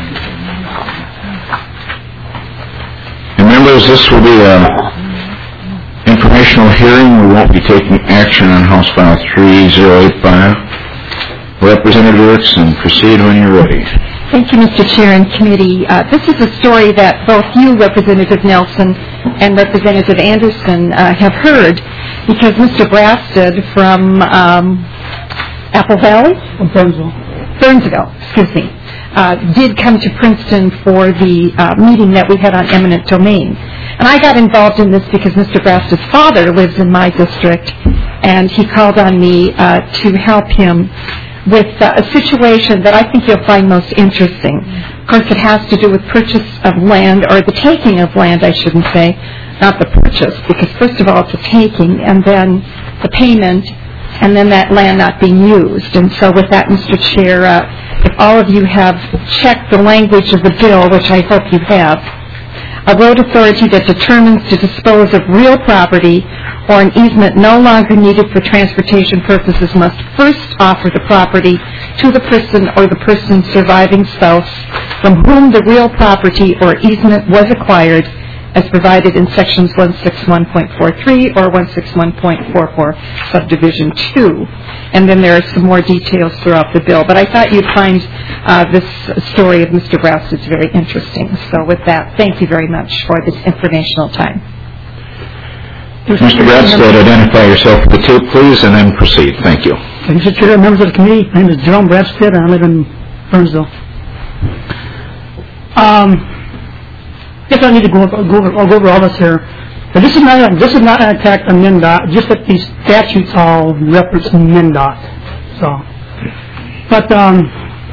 And members, this will be a informational hearing. We won't be taking action on House File three zero eight five. Representative Erickson, proceed when you're ready. Thank you, Mister Chair and Committee. Uh, this is a story that both you, Representative Nelson, and Representative Anderson uh, have heard, because Mister Brasted from um, Apple Valley? From Burnsville. Burnsville, excuse me, uh, did come to Princeton for the uh, meeting that we had on eminent domain. And I got involved in this because Mister Brasted's father lives in my district, and he called on me uh, to help him with uh, a situation that I think you'll find most interesting. Of course, it has to do with purchase of land, or the taking of land, I shouldn't say, not the purchase, because first of all, it's a taking, and then the payment, and then that land not being used. And so with that, Mister Chair, uh, if all of you have checked the language of the bill, which I hope you have, A road authority that determines to dispose of real property or an easement no longer needed for transportation purposes must first offer the property to the person or the person's surviving spouse from whom the real property or easement was acquired, as provided in sections one sixty-one point four three or one sixty-one point four four subdivision two. And then there are some more details throughout the bill. But I thought you'd find uh, this story of Mister Brasted's very interesting. So with that, thank you very much for this informational time. Mister Brasted, identify yourself for the tape, please, and then proceed. Thank you. Mister Chair, members of the committee, my name is Jerome Brasted, and I live in Burnsville. Um, I guess I need to go over, go over, I'll go over all this here. But this is not a, this is not an attack on MnDOT, just that these statutes all reference MnDOT. So, but um,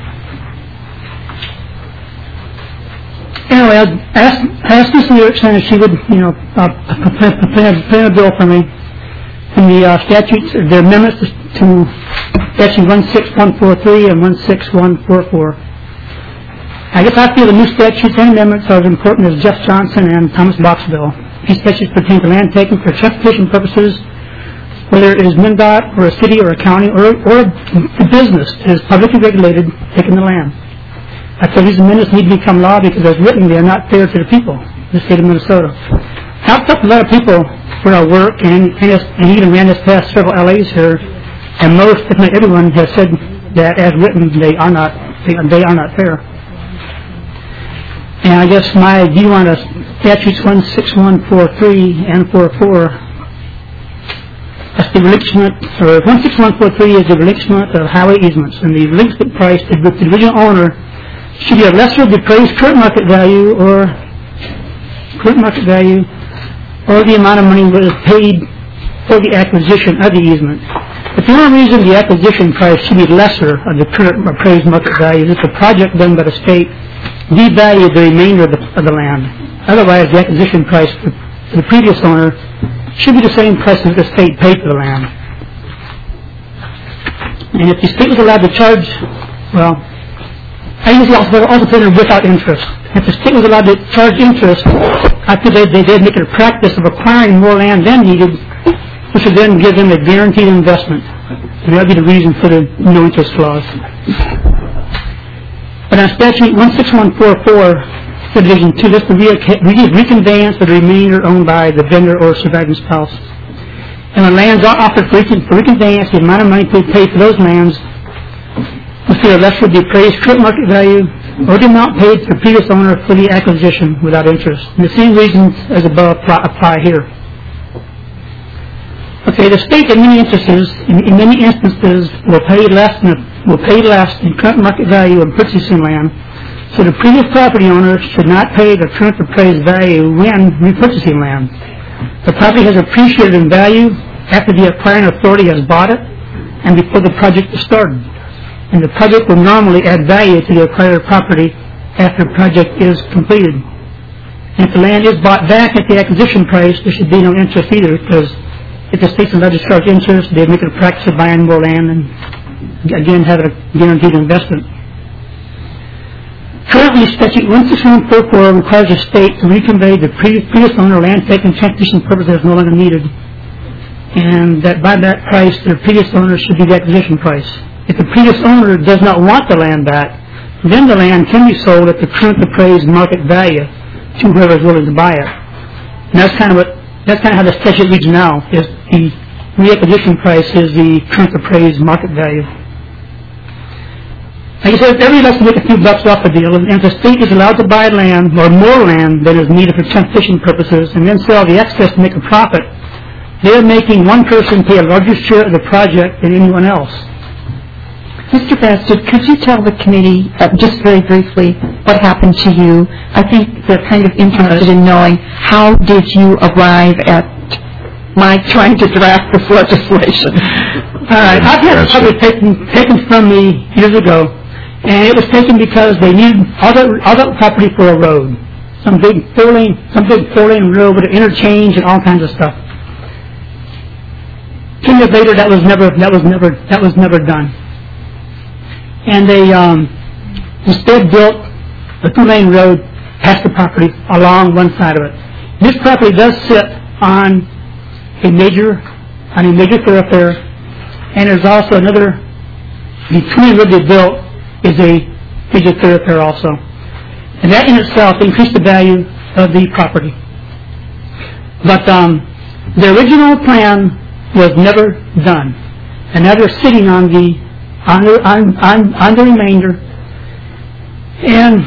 anyway, I asked, I asked Miz Erickson if she would, you know, uh, plan, plan a bill for me. And the uh, statutes, the amendments to statute one six one four three and one six one four four. I guess I feel the new statutes and amendments are as important as Jeff Johnson and Thomas Bach's bill. These statutes pertain to land taken for transportation purposes, whether it is MnDOT or a city or a county or, or a business that is publicly regulated taking the land. I feel these amendments need to become law because as written they are not fair to the people in the state of Minnesota. I've talked to a lot of people for our work and, and, and even ran this past several L As here, and most, if not everyone, has said that as written they are not, they, they are not fair. And I guess my view on the statutes one six one four three and four four, that's the relinquishment, or one six one four three is the relinquishment of highway easements, and the relinquishment price with the original owner should be a lesser of the appraised current market value or current market value or the amount of money that was paid for the acquisition of the easement. But the only reason the acquisition price should be lesser of the current appraised market value is if the project done by the state devalued the remainder of the, of the land. Otherwise, the acquisition price for the previous owner should be the same price as the state paid for the land. And if the state was allowed to charge, well, I usually also, also put it without interest. If the state was allowed to charge interest, I think they, they did make it a practice of acquiring more land than needed, which would then give them a guaranteed investment. And that would be the reason for the no interest clause. But on statute one six one four four, subdivision two, that's the reconveyance of the remainder owned by the vendor or surviving spouse. And when lands are offered for reconveyance, the amount of money to pay for those lands must be lesser of the appraised current market value or the amount paid to the previous owner for the acquisition without interest. And the same reasons as above apply here. Okay, the state in many instances, in, in many instances, will pay less than will pay less than current market value in purchasing land. So the previous property owner should not pay the current appraised value when repurchasing land. The property has appreciated in value after the acquiring authority has bought it and before the project is started. And the project will normally add value to the acquired property after the project is completed. And if the land is bought back at the acquisition price, there should be no interest either, because if the state's allowed to charge interest, they make it a practice of buying more land and, again, have a guaranteed investment. Currently, statute one six one four four requires the state to reconvey the previous owner land taken transportation purposes no longer needed, and that by that price, the previous owner should be the acquisition price. If the previous owner does not want the land back, then the land can be sold at the current appraised market value to whoever is willing to buy it. And that's kind of what that's kind of how the statute reads now. Is the reacquisition price is the current appraised market value. Like I said, everybody likes to make a few bucks off the deal, and if the state is allowed to buy land or more land than is needed for transportation purposes, and then sell the excess to make a profit, they are making one person pay a larger share of the project than anyone else. Mister Bastard, could you tell the committee, uh, just very briefly, what happened to you? I think they're kind of interested in knowing how did you arrive at my trying to draft this legislation. All right, I've had public taken, taken from me years ago, and it was taken because they needed all that, all that property for a road, some big four lane, some big four lane road with an interchange and all kinds of stuff. Ten years later, that was never, that was never, that was never done. And they um, instead built a two-lane road past the property along one side of it. This property does sit on a major, on a major thoroughfare, and there's also another, between where they built is a major thoroughfare also. And that in itself increased the value of the property. But um, the original plan was never done. And now they're sitting on the, on the, on, on, on the remainder. And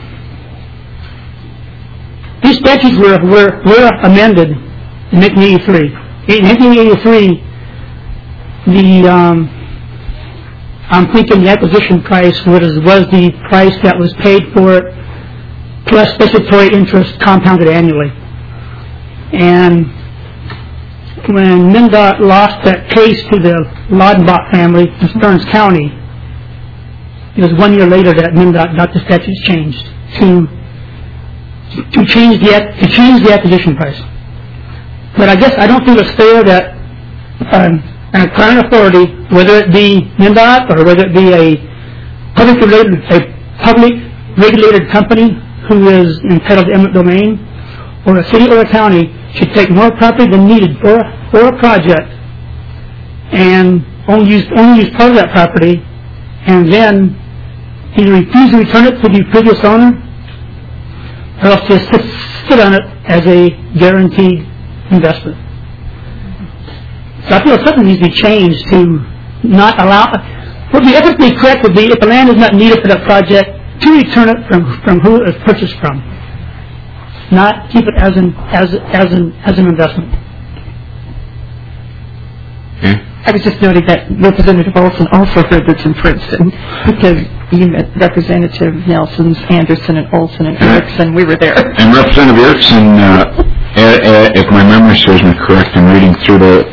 these statutes were, were, were amended in nineteen eighty-three. In nineteen eighty-three, the, um, I'm thinking the acquisition price was, was the price that was paid for it, plus statutory interest compounded annually. And when MnDOT lost that case to the Laudenbach family in Stearns County, it was one year later that MnDOT got the statutes changed to to change the to change the acquisition price. But I guess I don't think it's fair that um, an acquiring authority, whether it be MnDOT or whether it be a public regulated a public regulated company who is entitled to eminent domain, or a city or a county, should take more property than needed for a, for a project and only use only use part of that property, and then either refuse to return it to the previous owner, or else just sit, sit on it as a guaranteed investment. So I feel something needs to be changed to not allow. What would be ethically correct would be if the land is not needed for that project, to return it from from who it was purchased from, not keep it as an as as an as an investment. Okay. I was just noting that Representative Olson also heard this in Princeton, because you met Representative Nelson's, Anderson, and Olson and Erickson. We were there. And Representative Erickson, uh, if my memory serves me correct, in reading through the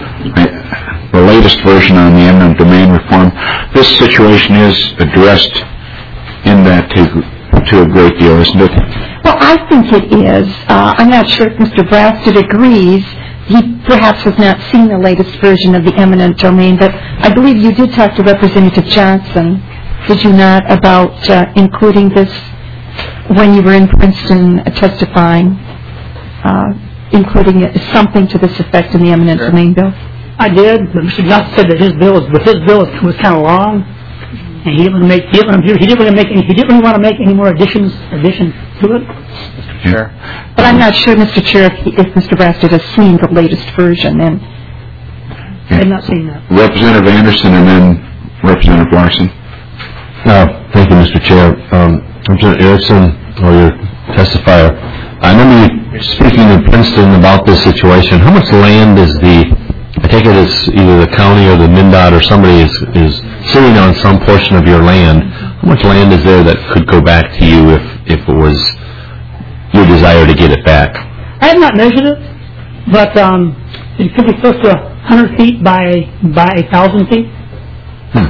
the latest version on the eminent domain reform, this situation is addressed in that to to a great deal, isn't it? Well, I think it is. Uh, I'm not sure if Mister Brasted agrees. He perhaps has not seen the latest version of the eminent domain, but I believe you did talk to Representative Johnson, did you not, about uh, including this when you were in Princeton uh, testifying, uh, including it, something to this effect in the eminent sure. domain bill? I did, but Mister Johnson said that his bill was, his bill was, was kind of long, and he didn't make he didn't, he didn't really make any, he didn't really want to make any more additions additions to it. Sure. But I'm not sure, Mister Chair, if, he, if Mister Brasted has seen the latest version. And I have not seen that. Representative Anderson and then Representative Larson. Uh, thank you, Mister Chair. Um, Representative Erickson, or your testifier, I remember you speaking in Princeton about this situation. How much land is the, I take it it's either the county or the MnDOT or somebody is, is sitting on some portion of your land. How much land is there that could go back to you if, if it was your desire to get it back? I have not measured it, but um, it could be close to one hundred feet by by one thousand feet. Hmm.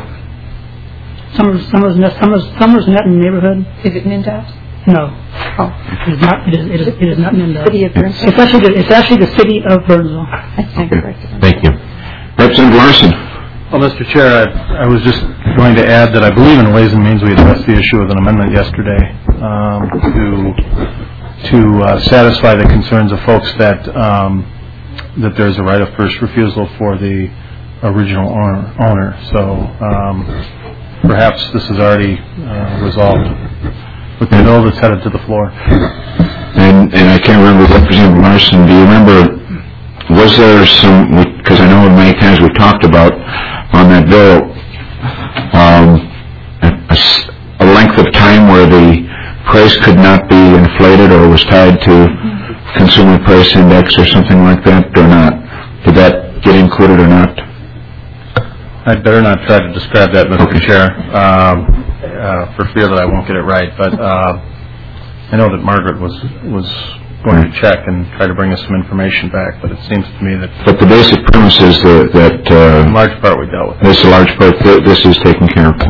Some some is some is some is not in the neighborhood. Is it MnDOT? No. Oh. It is not. It is. It is, it is not MnDOT. City of Burnsville. It's actually the, it's actually the city of Burnsville. I stand corrected. Thank you. Representative Larson. Well, Mister Chair, I, I was just going to add that I believe in Ways and Means we addressed the issue with an amendment yesterday um, to to uh, satisfy the concerns of folks that um, that there's a right of first refusal for the original owner. owner. So um, perhaps this is already uh, resolved with the bill that's headed to the floor. And and I can't remember, Representative Larson, do you remember, was there some, because I know many times we talked about on that bill, um, a, a length of time where the price could not be inflated or was tied to consumer price index or something like that, or not? Did that get included or not? I'd better not try to describe that, Mister Okay. Chair, um, uh, for fear that I won't get it right. But uh, I know that Margaret was was going to check and try to bring us some information back. But it seems to me that. But the basic premise is that, that uh, in large part we dealt with. This is a large part. This is taken care of.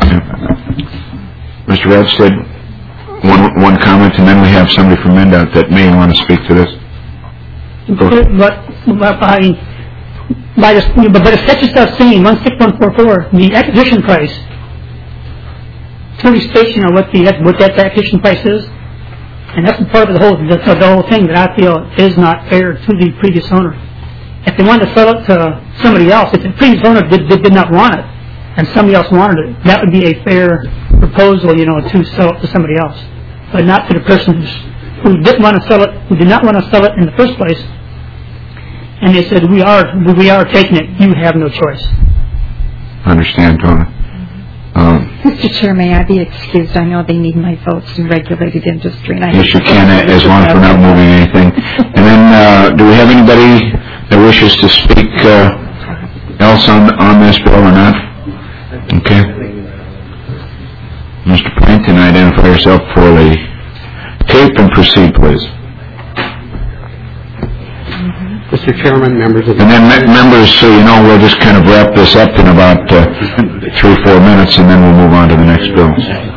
Mister Radstead. One one comment, and then we have somebody from MnDOT that may want to speak to this. But, but by by the but the statute starts saying one six one four four, the acquisition price. Clearly states, you know, what the what that acquisition price is. And that's part of the whole the, the whole thing that I feel is not fair to the previous owner. If they wanted to sell it to somebody else, if the previous owner did, did, did not want it, and somebody else wanted it, that would be a fair proposal, you know, to sell it to somebody else, but not to the person who's, who didn't want to sell it, who did not want to sell it in the first place. And they said, "We are, we are taking it. You have no choice." I understand, Tony. Um, Mister Chair, may I be excused? I know they need my votes in regulated industry. And I yes, you can, as long as we're not moving anything. And then, uh, do we have anybody that wishes to speak uh, else on on this bill or not? Okay. Mister Pennington, identify yourself for the tape and proceed, please. Mister Chairman, members of the... And then me- members, so you know, we'll just kind of wrap this up in about uh, three, four minutes, and then we'll move on to the next bill.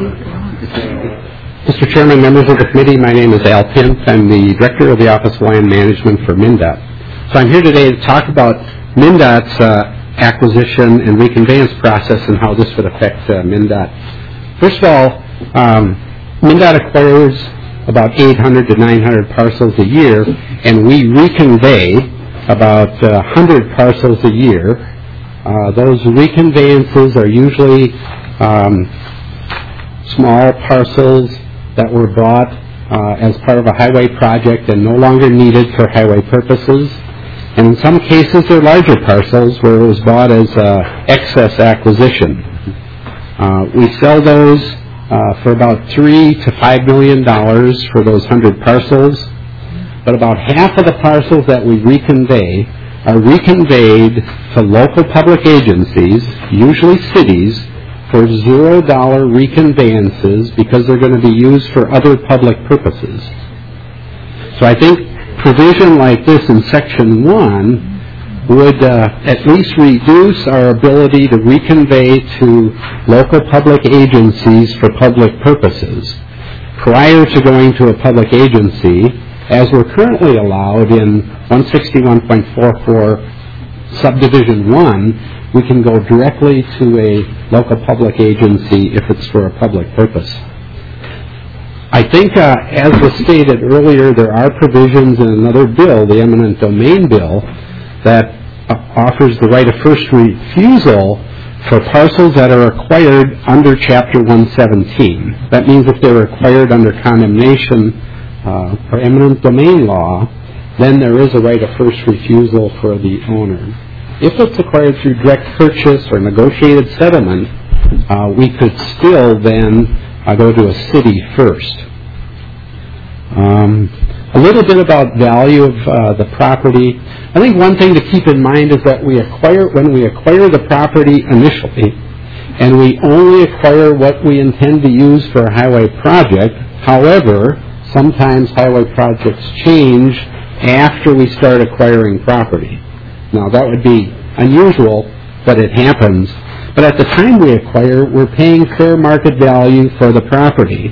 Mister Chairman, members of the committee, my name is Al Pint. I'm the Director of the Office of Land Management for MnDOT. So I'm here today to talk about MnDOT's uh, acquisition and reconveyance process and how this would affect uh, MnDOT. First of all, um, MnDOT acquires about eight hundred to nine hundred parcels a year, and we reconvey about uh, one hundred parcels a year. Uh, those reconveyances are usually um, small parcels that were bought uh, as part of a highway project and no longer needed for highway purposes. And in some cases, they're larger parcels where it was bought as uh, excess acquisition. Uh, we sell those Uh, for about three to five million dollars for those hundred parcels, but about half of the parcels that we reconvey are reconveyed to local public agencies, usually cities, for zero dollar reconveyances because they're going to be used for other public purposes. So I think provision like this in Section One would uh, at least reduce our ability to reconvey to local public agencies for public purposes. Prior to going to a public agency, as we're currently allowed in one sixty-one point four four subdivision one, we can go directly to a local public agency if it's for a public purpose. I think, uh, as was stated earlier, there are provisions in another bill, the eminent domain bill, that uh, offers the right of first refusal for parcels that are acquired under Chapter one seventeen. That means if they're acquired under condemnation uh, or eminent domain law, then there is a right of first refusal for the owner. If it's acquired through direct purchase or negotiated settlement, uh, we could still then uh, go to a city first. Um, A little bit about value of uh, the property. I think one thing to keep in mind is that we acquire when we acquire the property initially, and we only acquire what we intend to use for a highway project. However, sometimes highway projects change after we start acquiring property. Now that would be unusual, but it happens. But at the time we acquire, we're paying fair market value for the property.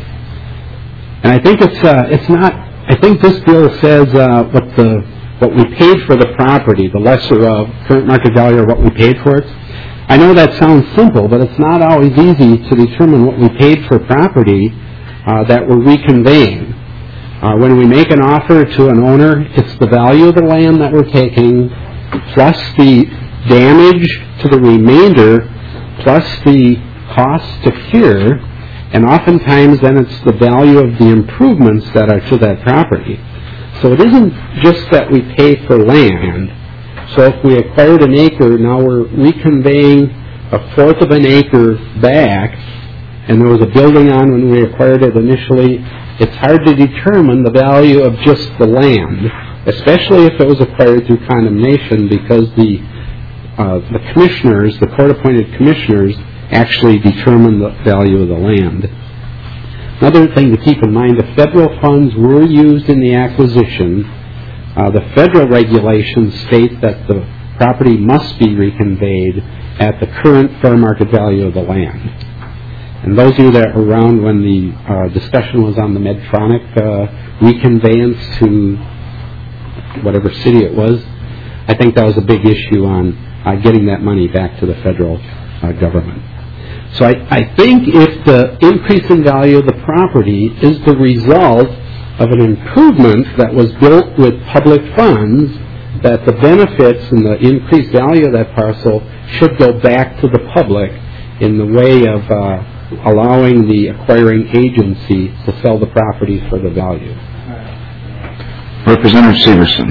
And I think it's uh, it's not. I think this bill says uh, what the what we paid for the property, the lesser of current market value or what we paid for it. I know that sounds simple, but it's not always easy to determine what we paid for property uh, that we're reconveying. Uh, when we make an offer to an owner, it's the value of the land that we're taking, plus the damage to the remainder, plus the cost to cure. And oftentimes then it's the value of the improvements that are to that property. So it isn't just that we pay for land. So if we acquired an acre, now we're reconveying a fourth of an acre back, and there was a building on when we acquired it initially. It's hard to determine the value of just the land, especially if it was acquired through condemnation, because the uh, the commissioners, the court-appointed commissioners, actually determine the value of the land. Another thing to keep in mind, if federal funds were used in the acquisition, uh, the federal regulations state that the property must be reconveyed at the current fair market value of the land. And those of you that were around when the uh, discussion was on the Medtronic uh, reconveyance to whatever city it was, I think that was a big issue on uh, getting that money back to the federal uh, government. So I, I think if the increase in value of the property is the result of an improvement that was built with public funds, that the benefits and the increased value of that parcel should go back to the public in the way of uh, allowing the acquiring agency to sell the property for the value. Representative Severson.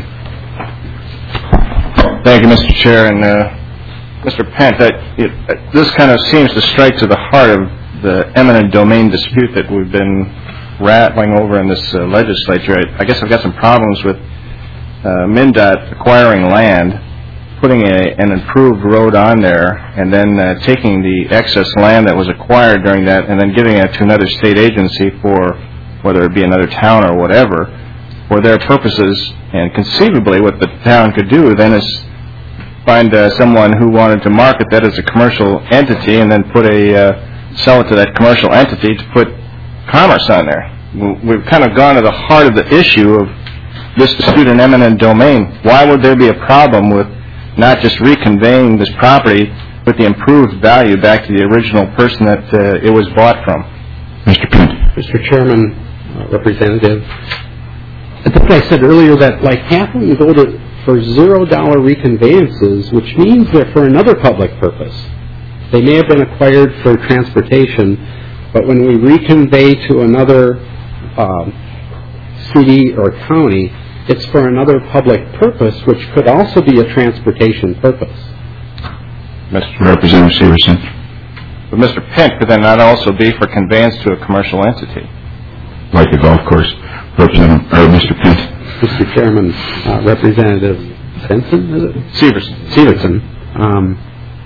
Thank you, Mister Chair. And uh, Mister Pent, that, it, this kind of seems to strike to the heart of the eminent domain dispute that we've been rattling over in this uh, legislature. I, I guess I've got some problems with uh, MnDOT acquiring land, putting a, an improved road on there, and then uh, taking the excess land that was acquired during that and then giving it to another state agency for, whether it be another town or whatever, for their purposes. And conceivably what the town could do then is find uh, someone who wanted to market that as a commercial entity and then put a uh, sell it to that commercial entity to put commerce on there. We've kind of gone to the heart of the issue of this dispute in eminent domain. Why would there be a problem with not just reconveying this property with the improved value back to the original person that uh, it was bought from? Mister Pent. Mister Chairman, uh, Representative, I think I said earlier that like half of them go to for zero dollar reconveyances, which means they're for another public purpose. They may have been acquired for transportation, but when we reconvey to another um, city or county, it's for another public purpose, which could also be a transportation purpose. Mister Representative Severson. But Mister Pent, could that not also be for conveyance to a commercial entity? Like a golf course. Representative, or Mister Pent. Mister Chairman, uh, Representative Benson, is it? Severson. Severson. Um,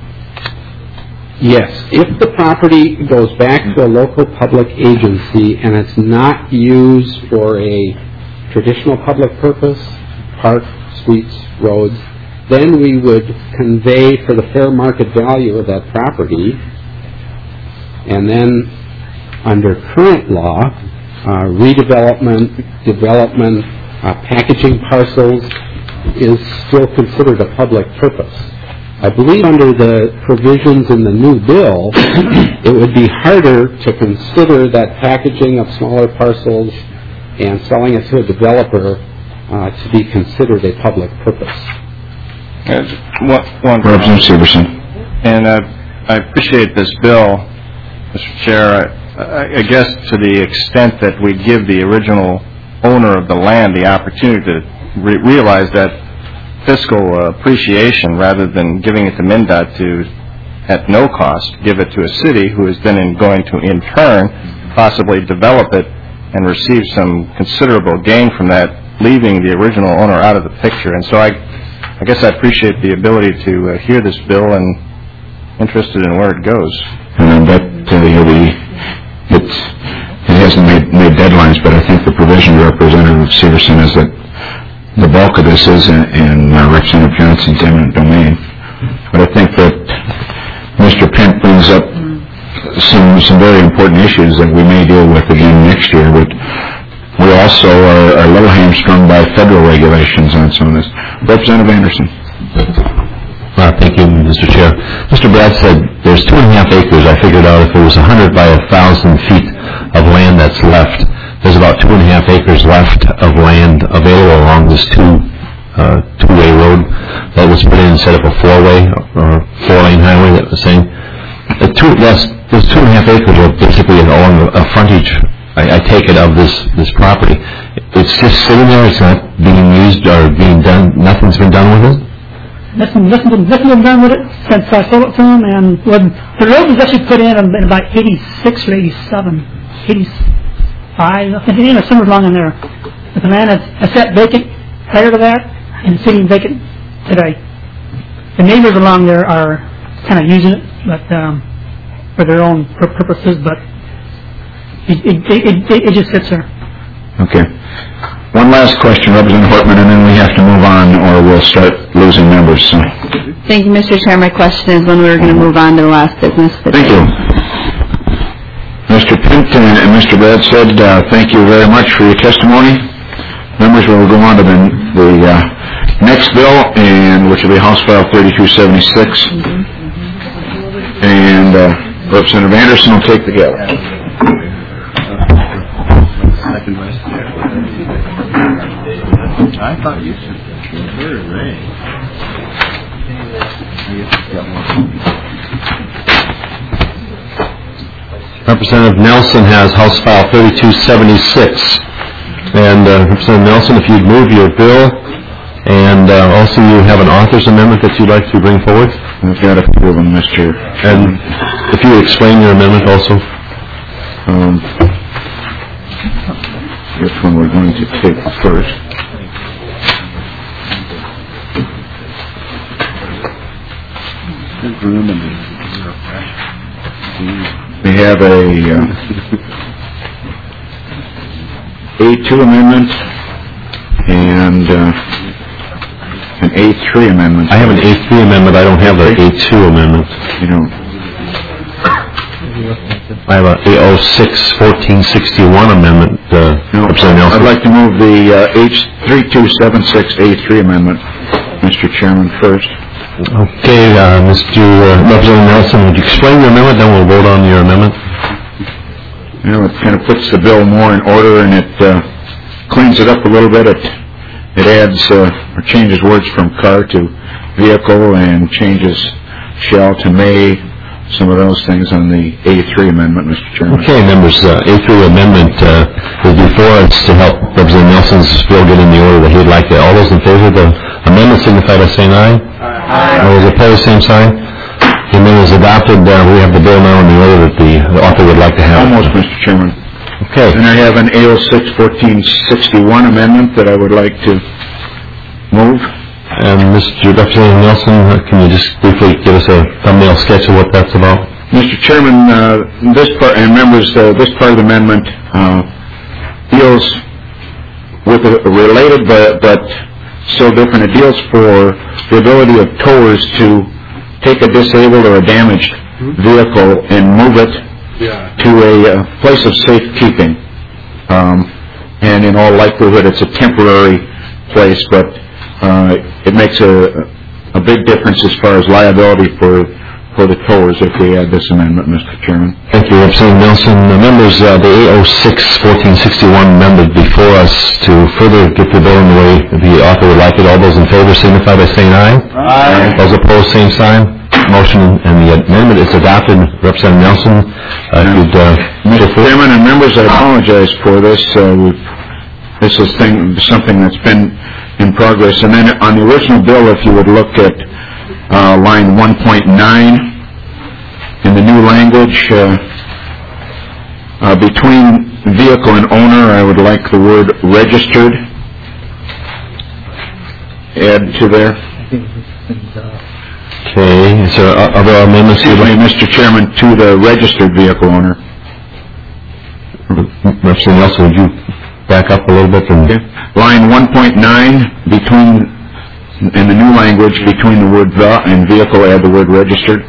yes, if the property goes back to a local public agency and it's not used for a traditional public purpose, park, streets, roads, then we would convey for the fair market value of that property, and then under current law, uh, redevelopment, development, uh, packaging parcels is still considered a public purpose. I believe under the provisions in the new bill, it would be harder to consider that packaging of smaller parcels and selling it to a developer uh, to be considered a public purpose. Uh, one, one Representative Severson. And uh, I appreciate this bill, Mister Chair. I, I guess to the extent that we give the original owner of the land the opportunity to re- realize that fiscal uh, appreciation, rather than giving it to MnDOT to, at no cost, give it to a city who is then in going to, in turn, possibly develop it and receive some considerable gain from that, leaving the original owner out of the picture. And so I, I guess I appreciate the ability to uh, hear this bill and interested in where it goes. And that uh, you'll be, it's, it hasn't made, made deadlines, but I think the provision Representative Severson is that the bulk of this is in, in uh, Representative Johnson's eminent domain. But I think that Mister Pent brings up some some very important issues that we may deal with again next year. But we also are, are a little hamstrung by federal regulations on some of this. Representative Anderson. Uh, thank you, Mister Chair. Mister Brad said there's two and a half acres. I figured out if it was one hundred by one thousand feet of land that's left, there's about two and a half acres left of land available along this two, uh, two-way road that was put in instead of a four-way or four-lane highway that was saying. The two, that's, those two and a half acres are basically along a frontage, I, I take it, of this, this property. It's just sitting there, it's not being used or being done, nothing's been done with it? Nothing, nothing, nothing been done with it since I sold it to him, and when the road was actually put in in about eighty-six or eighty-seven, eighty-five, I think, you know, somewhere along in there. But the land has sat vacant prior to that, and it's sitting vacant today. The neighbors along there are kind of using it, but um, for their own purposes, but it, it, it, it, it just sits there. Okay. One last question, Representative Hortman, and then we have to move on or we'll start losing members. So. Thank you, Mister Chair. My question is when we were going to move on to the last business. Thank you. Mister Pent and, and Mister Brad said, uh, thank you very much for your testimony. Members, we will go on to the, the uh, next bill, and which will be House File thirty-two seventy-six. Mm-hmm. And uh, Representative Anderson will take the gavel. I thought you said that. Representative Nelson has House File thirty-two seventy-six. And uh, Representative Nelson, if you'd move your bill, and uh, also you have an author's amendment that you'd like to bring forward. I've got a few of them, Mister And if you would explain your amendment also. Um, which one we're going to take first. We have a uh, A two amendment and uh, an A three amendment. I have an A three amendment. I don't have an A two amendment. You don't. I have an A oh six fourteen sixty-one amendment. Uh, no, I'd like to move the uh, H thirty-two seventy-six A three amendment, Mister Chairman, first. Okay, uh, Mister Uh, Representative Nelson, would you explain your amendment, then we'll vote on your amendment. You know, it kind of puts the bill more in order, and it uh, cleans it up a little bit. It it adds uh, or changes words from car to vehicle, and changes shall to may, some of those things on the A three amendment, Mister Chairman. Okay, members, uh, A three amendment uh, is before us to help Representative Nelson's bill get in the order that he'd like to. All those in favor of the amendment signify by saying aye. Aye. All those opposed, same sign. The amendment is adopted. Uh, we have the bill now in the order that the, the author would like to have. Almost, Mister Chairman. Okay. And I have an A oh six fourteen sixty-one amendment that I would like to move. And Mister Representative Nelson, uh, can you just briefly give us a thumbnail sketch of what that's about? Mister Chairman, uh, this part, and members, uh, this part of the amendment uh, deals with a related but, but so different. It deals for the ability of towers to take a disabled or a damaged vehicle and move it yeah. to a uh, place of safekeeping. Um, and in all likelihood, it's a temporary place, but uh, it makes a, a big difference as far as liability for for the towers if we add this amendment, Mister Chairman. Thank you, Representative Nelson. Uh, members, uh, the A oh six fourteen sixty-one amendment before us to further get the bill in the way the author would like it. All those in favor signify by saying aye. Aye. Those opposed, same sign. Motion and the amendment is adopted. Representative Nelson, uh, if you'd... Uh, Mister Chairman and members, I apologize for this. Uh, we've, this is thing, something that's been in progress. And then on the original bill, if you would look at uh, line one point nine in the new language, uh, uh, between vehicle and owner, I would like the word registered add to there. Okay, is there other amendments? Excuse me, Mister Chairman, to the registered vehicle owner. Representative Nelson, would you back up a little bit? And okay. Line one point nine, between, in the new language, between the word the and vehicle, add the word registered.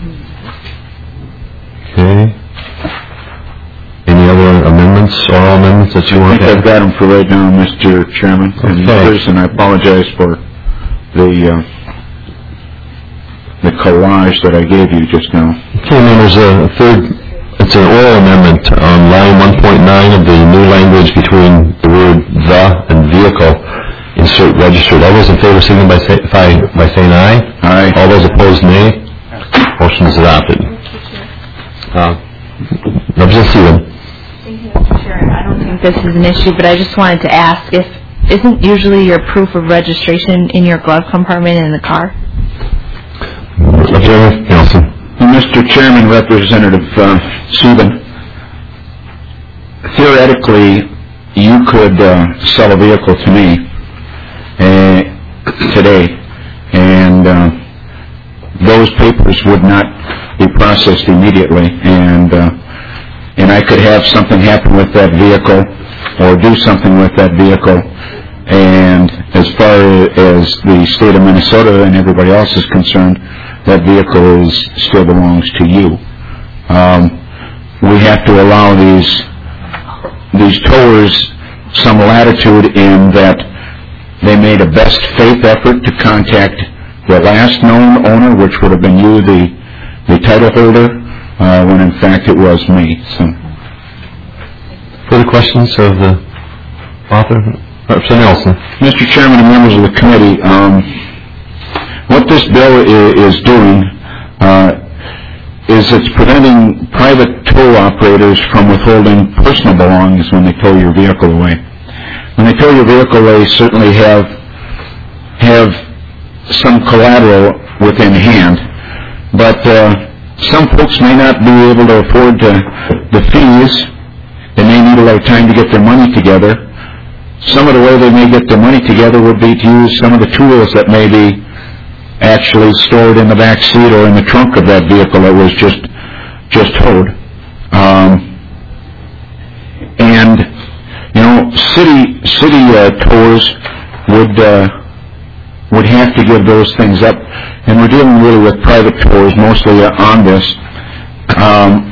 Okay. Any other amendments, oral amendments that you I want think to I've got them for right now, Mister Chairman. Okay. And others, and I apologize for the uh, the collage that I gave you just now. Okay, members, a third, it's an oral amendment on line one point nine of the new language between the word the and vehicle. Insert registered. All those in favor signify by, say, by saying aye. Aye. All those opposed, nay. Motion is adopted. Uh, Representative Seaman. Thank you, Mister Chair. I don't think this is an issue, but I just wanted to ask if isn't usually your proof of registration in your glove compartment in the car? Representative Nelson. Mister Chairman, Representative uh, Seaman, theoretically, you could uh, sell a vehicle to me uh, today, and uh, those papers would not be processed immediately, and uh, and I could have something happen with that vehicle or do something with that vehicle, and as far as the state of Minnesota and everybody else is concerned, that vehicle is still belongs to you. Um, we have to allow these these towers some latitude in that they made a best faith effort to contact the last known owner, which would have been you, the the title holder, uh, when in fact it was me. So, further questions of the author? Representative Nelson. Mister Chairman and members of the committee, um, what this bill is, is doing uh, is it's preventing private tow operators from withholding personal belongings when they tow your vehicle away. When they tow your vehicle, they certainly have have some collateral within hand, but uh, some folks may not be able to afford to, the fees. They may need a little time to get their money together. Some of the way they may get their money together would be to use some of the tools that may be actually stored in the back seat or in the trunk of that vehicle that was just just towed. Um, and you know, city city uh, towers would uh, would have to give those things up, and we're dealing really with private towers mostly uh, on this. Um,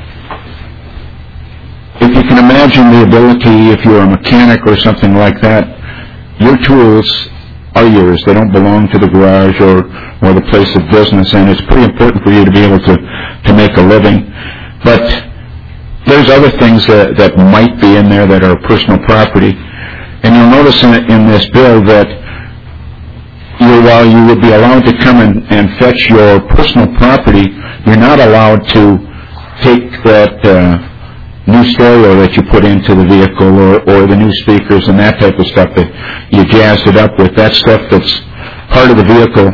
if you can imagine the ability, if you're a mechanic or something like that, your tools are yours. They don't belong to the garage or, or the place of business, and it's pretty important for you to be able to, to make a living. But there's other things that, that might be in there that are personal property. And you'll notice in, in this bill that you, while you would be allowed to come and, and fetch your personal property, you're not allowed to take that uh, new stereo that you put into the vehicle or, or the new speakers and that type of stuff that you jazzed it up with. That stuff that's part of the vehicle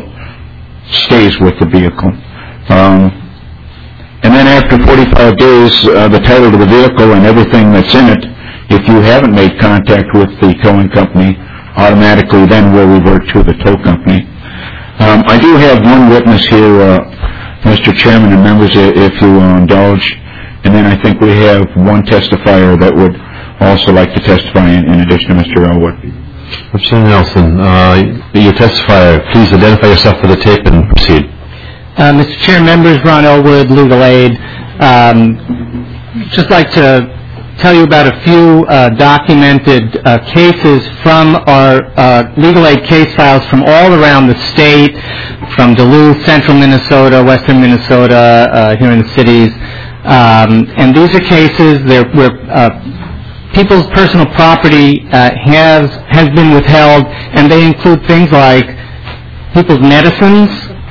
stays with the vehicle. Um, and then after forty-five days, uh, the title to the vehicle and everything that's in it, if you haven't made contact with the towing company, automatically then will revert to the tow company. Um, I do have one witness here, uh, Mister Chairman and members, if you will indulge. And then I think we have one testifier that would also like to testify in, in addition to Mister Elwood. Representative Nelson, uh, your testifier, please identify yourself for the tape and proceed. Uh, Mister Chair, members, Ron Elwood, Legal Aid. Um, just like to tell you about a few uh, documented uh, cases from our uh, Legal Aid case files from all around the state, from Duluth, central Minnesota, western Minnesota, uh, here in the cities. Um, and these are cases there where uh, people's personal property uh, has has been withheld, and they include things like people's medicines,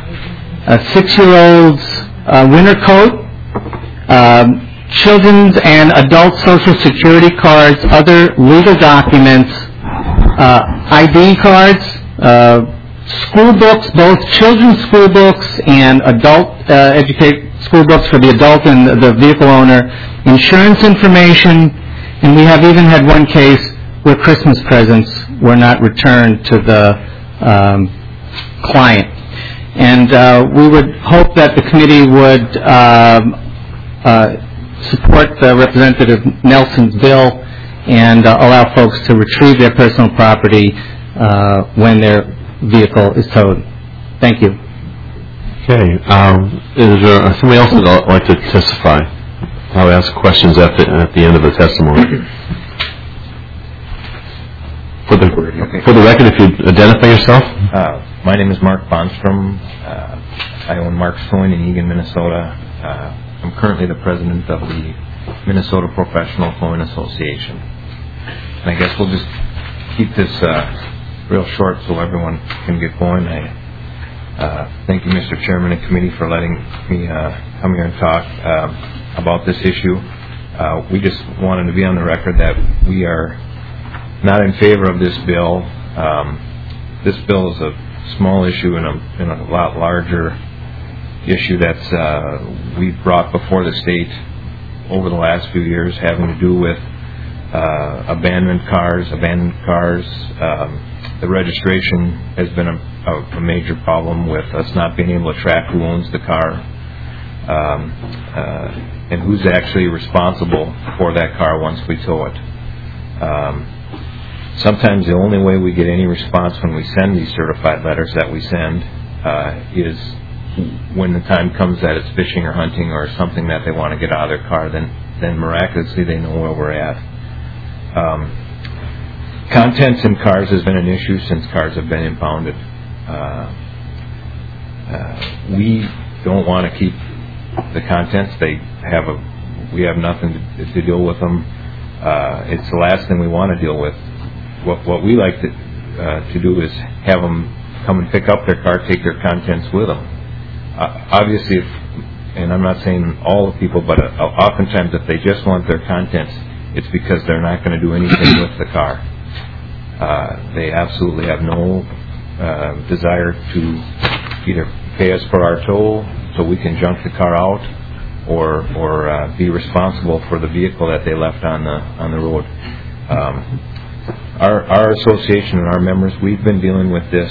a six-year-old's uh, winter coat, um, children's and adult social security cards, other legal documents, uh, I D cards, uh, school books, both children's school books and adult uh, educate school books for the adult and the vehicle owner, insurance information, and we have even had one case where Christmas presents were not returned to the um, client. And uh, we would hope that the committee would um, uh, support uh, Representative Nelson's bill and uh, allow folks to retrieve their personal property uh, when their vehicle is towed. Thank you. Okay. Um, is there somebody else that would like to testify? I'll ask questions at the at the end of the testimony. For the okay. for the record, if you identify yourself. Uh, my name is Mark Bonstrom. Uh, I own Mark's Towing in Eagan, Minnesota. Uh, I'm currently the president of the Minnesota Professional Towing Association. And I guess we'll just keep this uh, real short so everyone can get going. I, Uh, thank you, Mister Chairman and Committee, for letting me uh, come here and talk uh, about this issue. Uh, we just wanted to be on the record that we are not in favor of this bill. Um, this bill is a small issue in a, in a lot larger issue that's uh, we've brought before the state over the last few years, having to do with uh, abandoned cars, abandoned cars. Um, The registration has been a, a, a major problem with us not being able to track who owns the car um, uh, and who's actually responsible for that car once we tow it. Um, sometimes the only way we get any response when we send these certified letters that we send uh, is when the time comes that it's fishing or hunting or something that they want to get out of their car, then, then miraculously they know where we're at. Um, Contents in cars has been an issue since cars have been impounded. Uh, uh, we don't want to keep the contents. They have a, we have nothing to, to deal with them. Uh, it's the last thing we want to deal with. What, what we like to, uh, to do is have them come and pick up their car, take their contents with them. Uh, obviously, if, and I'm not saying all the people, but uh, oftentimes if they just want their contents, it's because they're not going to do anything with the car. Uh, they absolutely have no uh, desire to either pay us for our tow so we can junk the car out, or or uh, be responsible for the vehicle that they left on the on the road. Um, our our association and our members, we've been dealing with this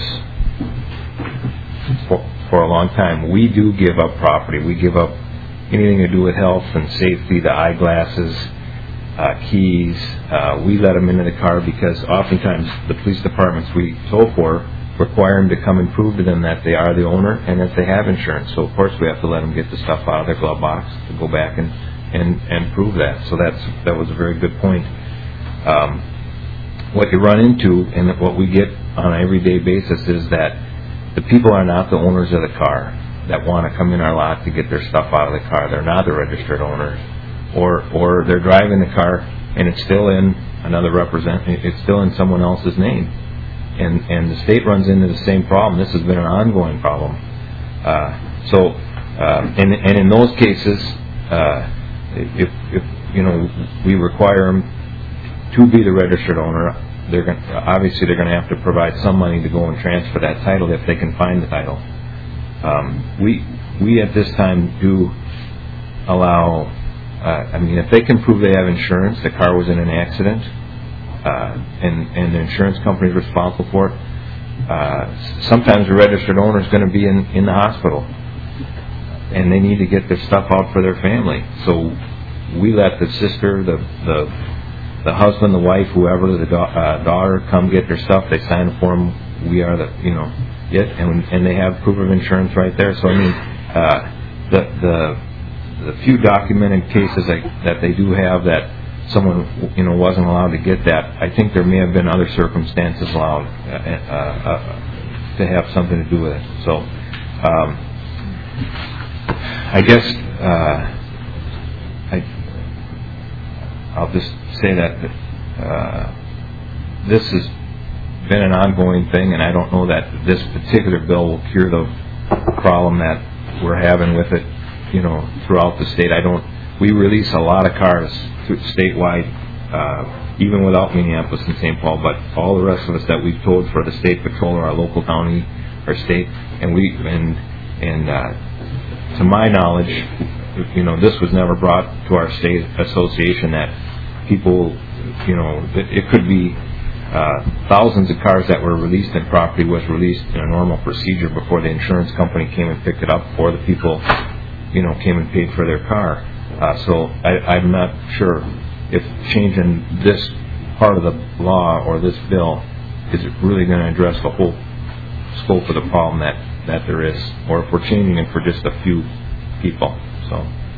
for, for a long time. We do give up property. We give up anything to do with health and safety, the eyeglasses, uh, keys. Uh, we let them into the car because oftentimes the police departments we tow for require them to come and prove to them that they are the owner and that they have insurance. So of course we have to let them get the stuff out of their glove box to go back and, and, and prove that. So that's that was a very good point. Um, what you run into and what we get on an everyday basis is that the people are not the owners of the car that want to come in our lot to get their stuff out of the car. They're not the registered owners, or or they're driving the car and it's still in another represent. It's still in someone else's name. And and the state runs into the same problem. This has been an ongoing problem. Uh, so, uh, and and in those cases, uh, if if you know we require them to be the registered owner, they're going obviously they're going to have to provide some money to go and transfer that title if they can find the title. Um, we we at this time do allow. Uh, I mean, if they can prove they have insurance, the car was in an accident. Uh, and, and the insurance company is responsible for it. Uh, sometimes the registered owner is going to be in, in the hospital, and they need to get their stuff out for their family. So we let the sister, the the, the husband, the wife, whoever, the da- uh, daughter, come get their stuff. They sign a form. We are the you know it, and and they have proof of insurance right there. So I mean, uh, the the the few documented cases that, that they do have that someone you know wasn't allowed to get that, I think there may have been other circumstances allowed uh, uh, uh, to have something to do with it. So um, I guess uh, I I'll just say that uh, this has been an ongoing thing, and I don't know that this particular bill will cure the problem that we're having with it you know throughout the state. I don't we release a lot of cars statewide, uh, even without Minneapolis and Saint Paul, but all the rest of us that we've told for the state patrol or our local county or state, and we and and uh, to my knowledge, you know, this was never brought to our state association that people, you know, it, it could be uh, thousands of cars that were released and property was released in a normal procedure before the insurance company came and picked it up, or the people, you know, came and paid for their car. Uh, so I, I'm not sure if changing this part of the law or this bill is really going to address the whole scope of the problem that, that there is, or if we're changing it for just a few people. So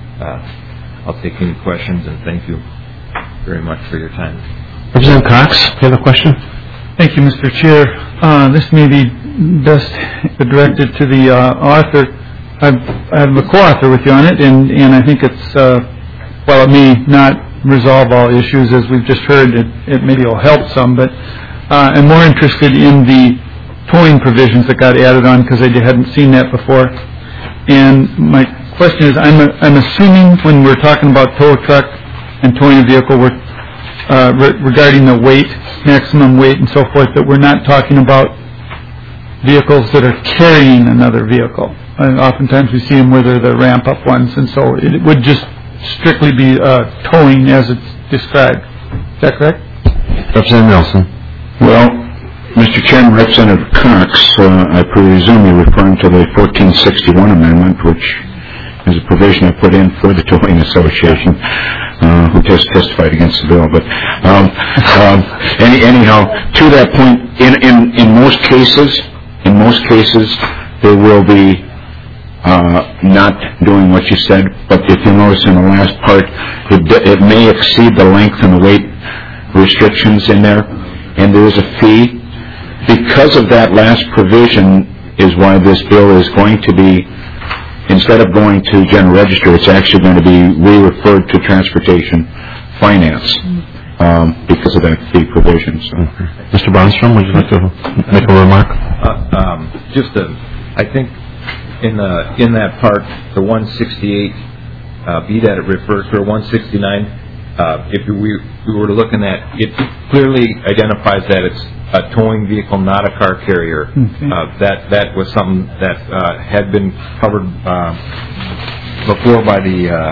uh, I'll take any questions, and thank you very much for your time. Representative Cox, you have a question? Thank you, Mister Chair. Uh, this may be best directed to the uh, author. I've, I'm a co-author with you on it, and, and I think it's, uh, while it may not resolve all issues, as we've just heard, it, it maybe will help some, but uh, I'm more interested in the towing provisions that got added on, because I hadn't seen that before. And my question is, I'm, a, I'm assuming when we're talking about tow truck and towing a vehicle, we're uh, re- regarding the weight, maximum weight and so forth, that we're not talking about vehicles that are carrying another vehicle. And oftentimes we see them where they're the ramp-up ones, and so it would just strictly be uh, towing as it's described. Is that correct? Representative Nelson. Well, Mister Chairman, Representative Cox, uh, I presume you're referring to the fourteen sixty-one amendment, which is a provision I put in for the Towing Association, uh, who just testified against the bill. But um, um, any, anyhow, to that point, in, in, in most cases, in most cases, there will be Uh, not doing what you said, but if you notice in the last part, it, it may exceed the length and the weight restrictions in there, and there is a fee. Because of that last provision is why this bill is going to be instead of going to general register, it's actually going to be re-referred to transportation finance um, because of that fee provision. So. Mm-hmm. Mister Bronstrom, would you like to make a remark? Uh, um, just a, I think in the in that part, the one sixty-eight uh, B that it refers to, or one sixty-nine, uh, if we, we were looking at, it clearly identifies that it's a towing vehicle, not a car carrier. Okay. Uh, that that was something that uh, had been covered uh, before by the uh,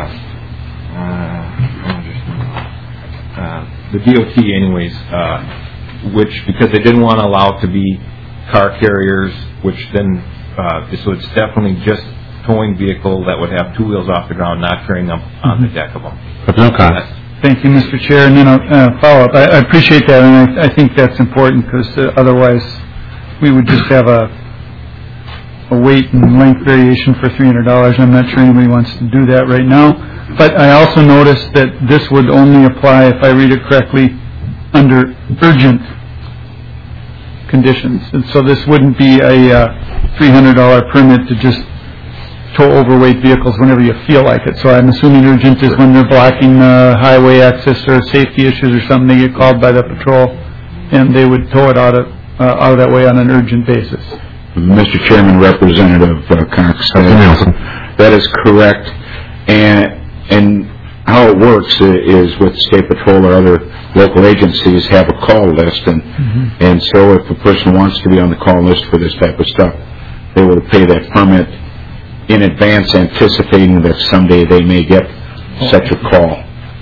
uh, uh, the D O T, anyways. Uh, which because they didn't want to allow it to be car carriers, which then uh, so it's definitely just towing vehicle that would have two wheels off the ground, not carrying them on the deck of them. But no cost. Thank you, Mister Chair. And then a uh, follow-up. I, I appreciate that, and I, I think that's important because uh, otherwise we would just have a a weight and length variation for three hundred dollars. I'm not sure anybody wants to do that right now. But I also noticed that this would only apply, if I read it correctly, under urgent conditions. And so this wouldn't be a uh, three hundred dollars permit to just tow overweight vehicles whenever you feel like it. So I'm assuming urgent is when they're blocking uh, highway access or safety issues or something, they get called by the patrol, and they would tow it out of, uh, out of that way on an urgent basis. Mister Chairman, Representative uh, Cox, uh, that is correct. And and how it works is with State Patrol or other local agencies have a call list, and mm-hmm. and so if a person wants to be on the call list for this type of stuff, they will pay that permit in advance, anticipating that someday they may get oh. such a call.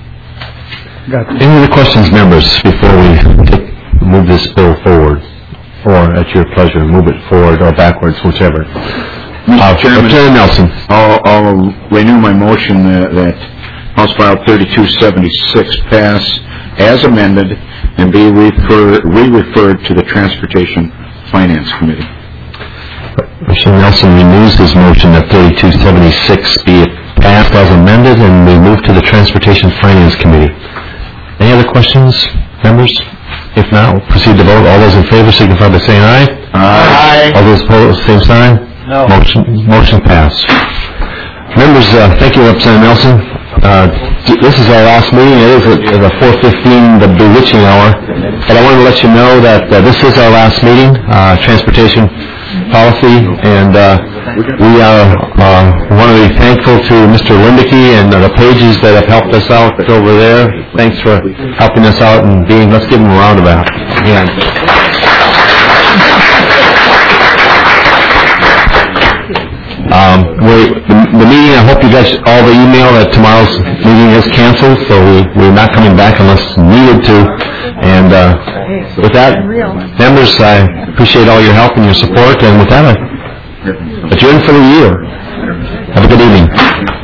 Any other questions, members, before we take, move this bill forward, or at your pleasure, move it forward or backwards, whichever? Mister Uh, Chairman, Chairman Nelson. I'll, I'll renew my motion that, that House File thirty-two seventy-six pass as amended and be refer, re-referred to the Transportation Finance Committee. Mister Nelson renews his motion that thirty-two seventy-six be passed as amended and we move to the Transportation Finance Committee. Any other questions, members? If not, we'll proceed to vote. All those in favor signify by saying aye. Aye. All those opposed, same sign. No. Motion, motion passed. Members, uh, thank you, Representative Nelson. Uh, this is our last meeting. It is at the four fifteen, the bewitching hour. But I want to let you know that uh, this is our last meeting, uh, Transportation Policy, and uh, we are uh, want to be thankful to Mister Lindicke and uh, the pages that have helped us out over there. Thanks for helping us out and being. Let's give them a round of applause. Yeah. Um, we, the, the meeting, I hope you guys all the email that tomorrow's meeting is canceled, so we, we're not coming back unless needed to. And uh, with that, members, I appreciate all your help and your support. And with that, I adjourn for the year. Have a good evening.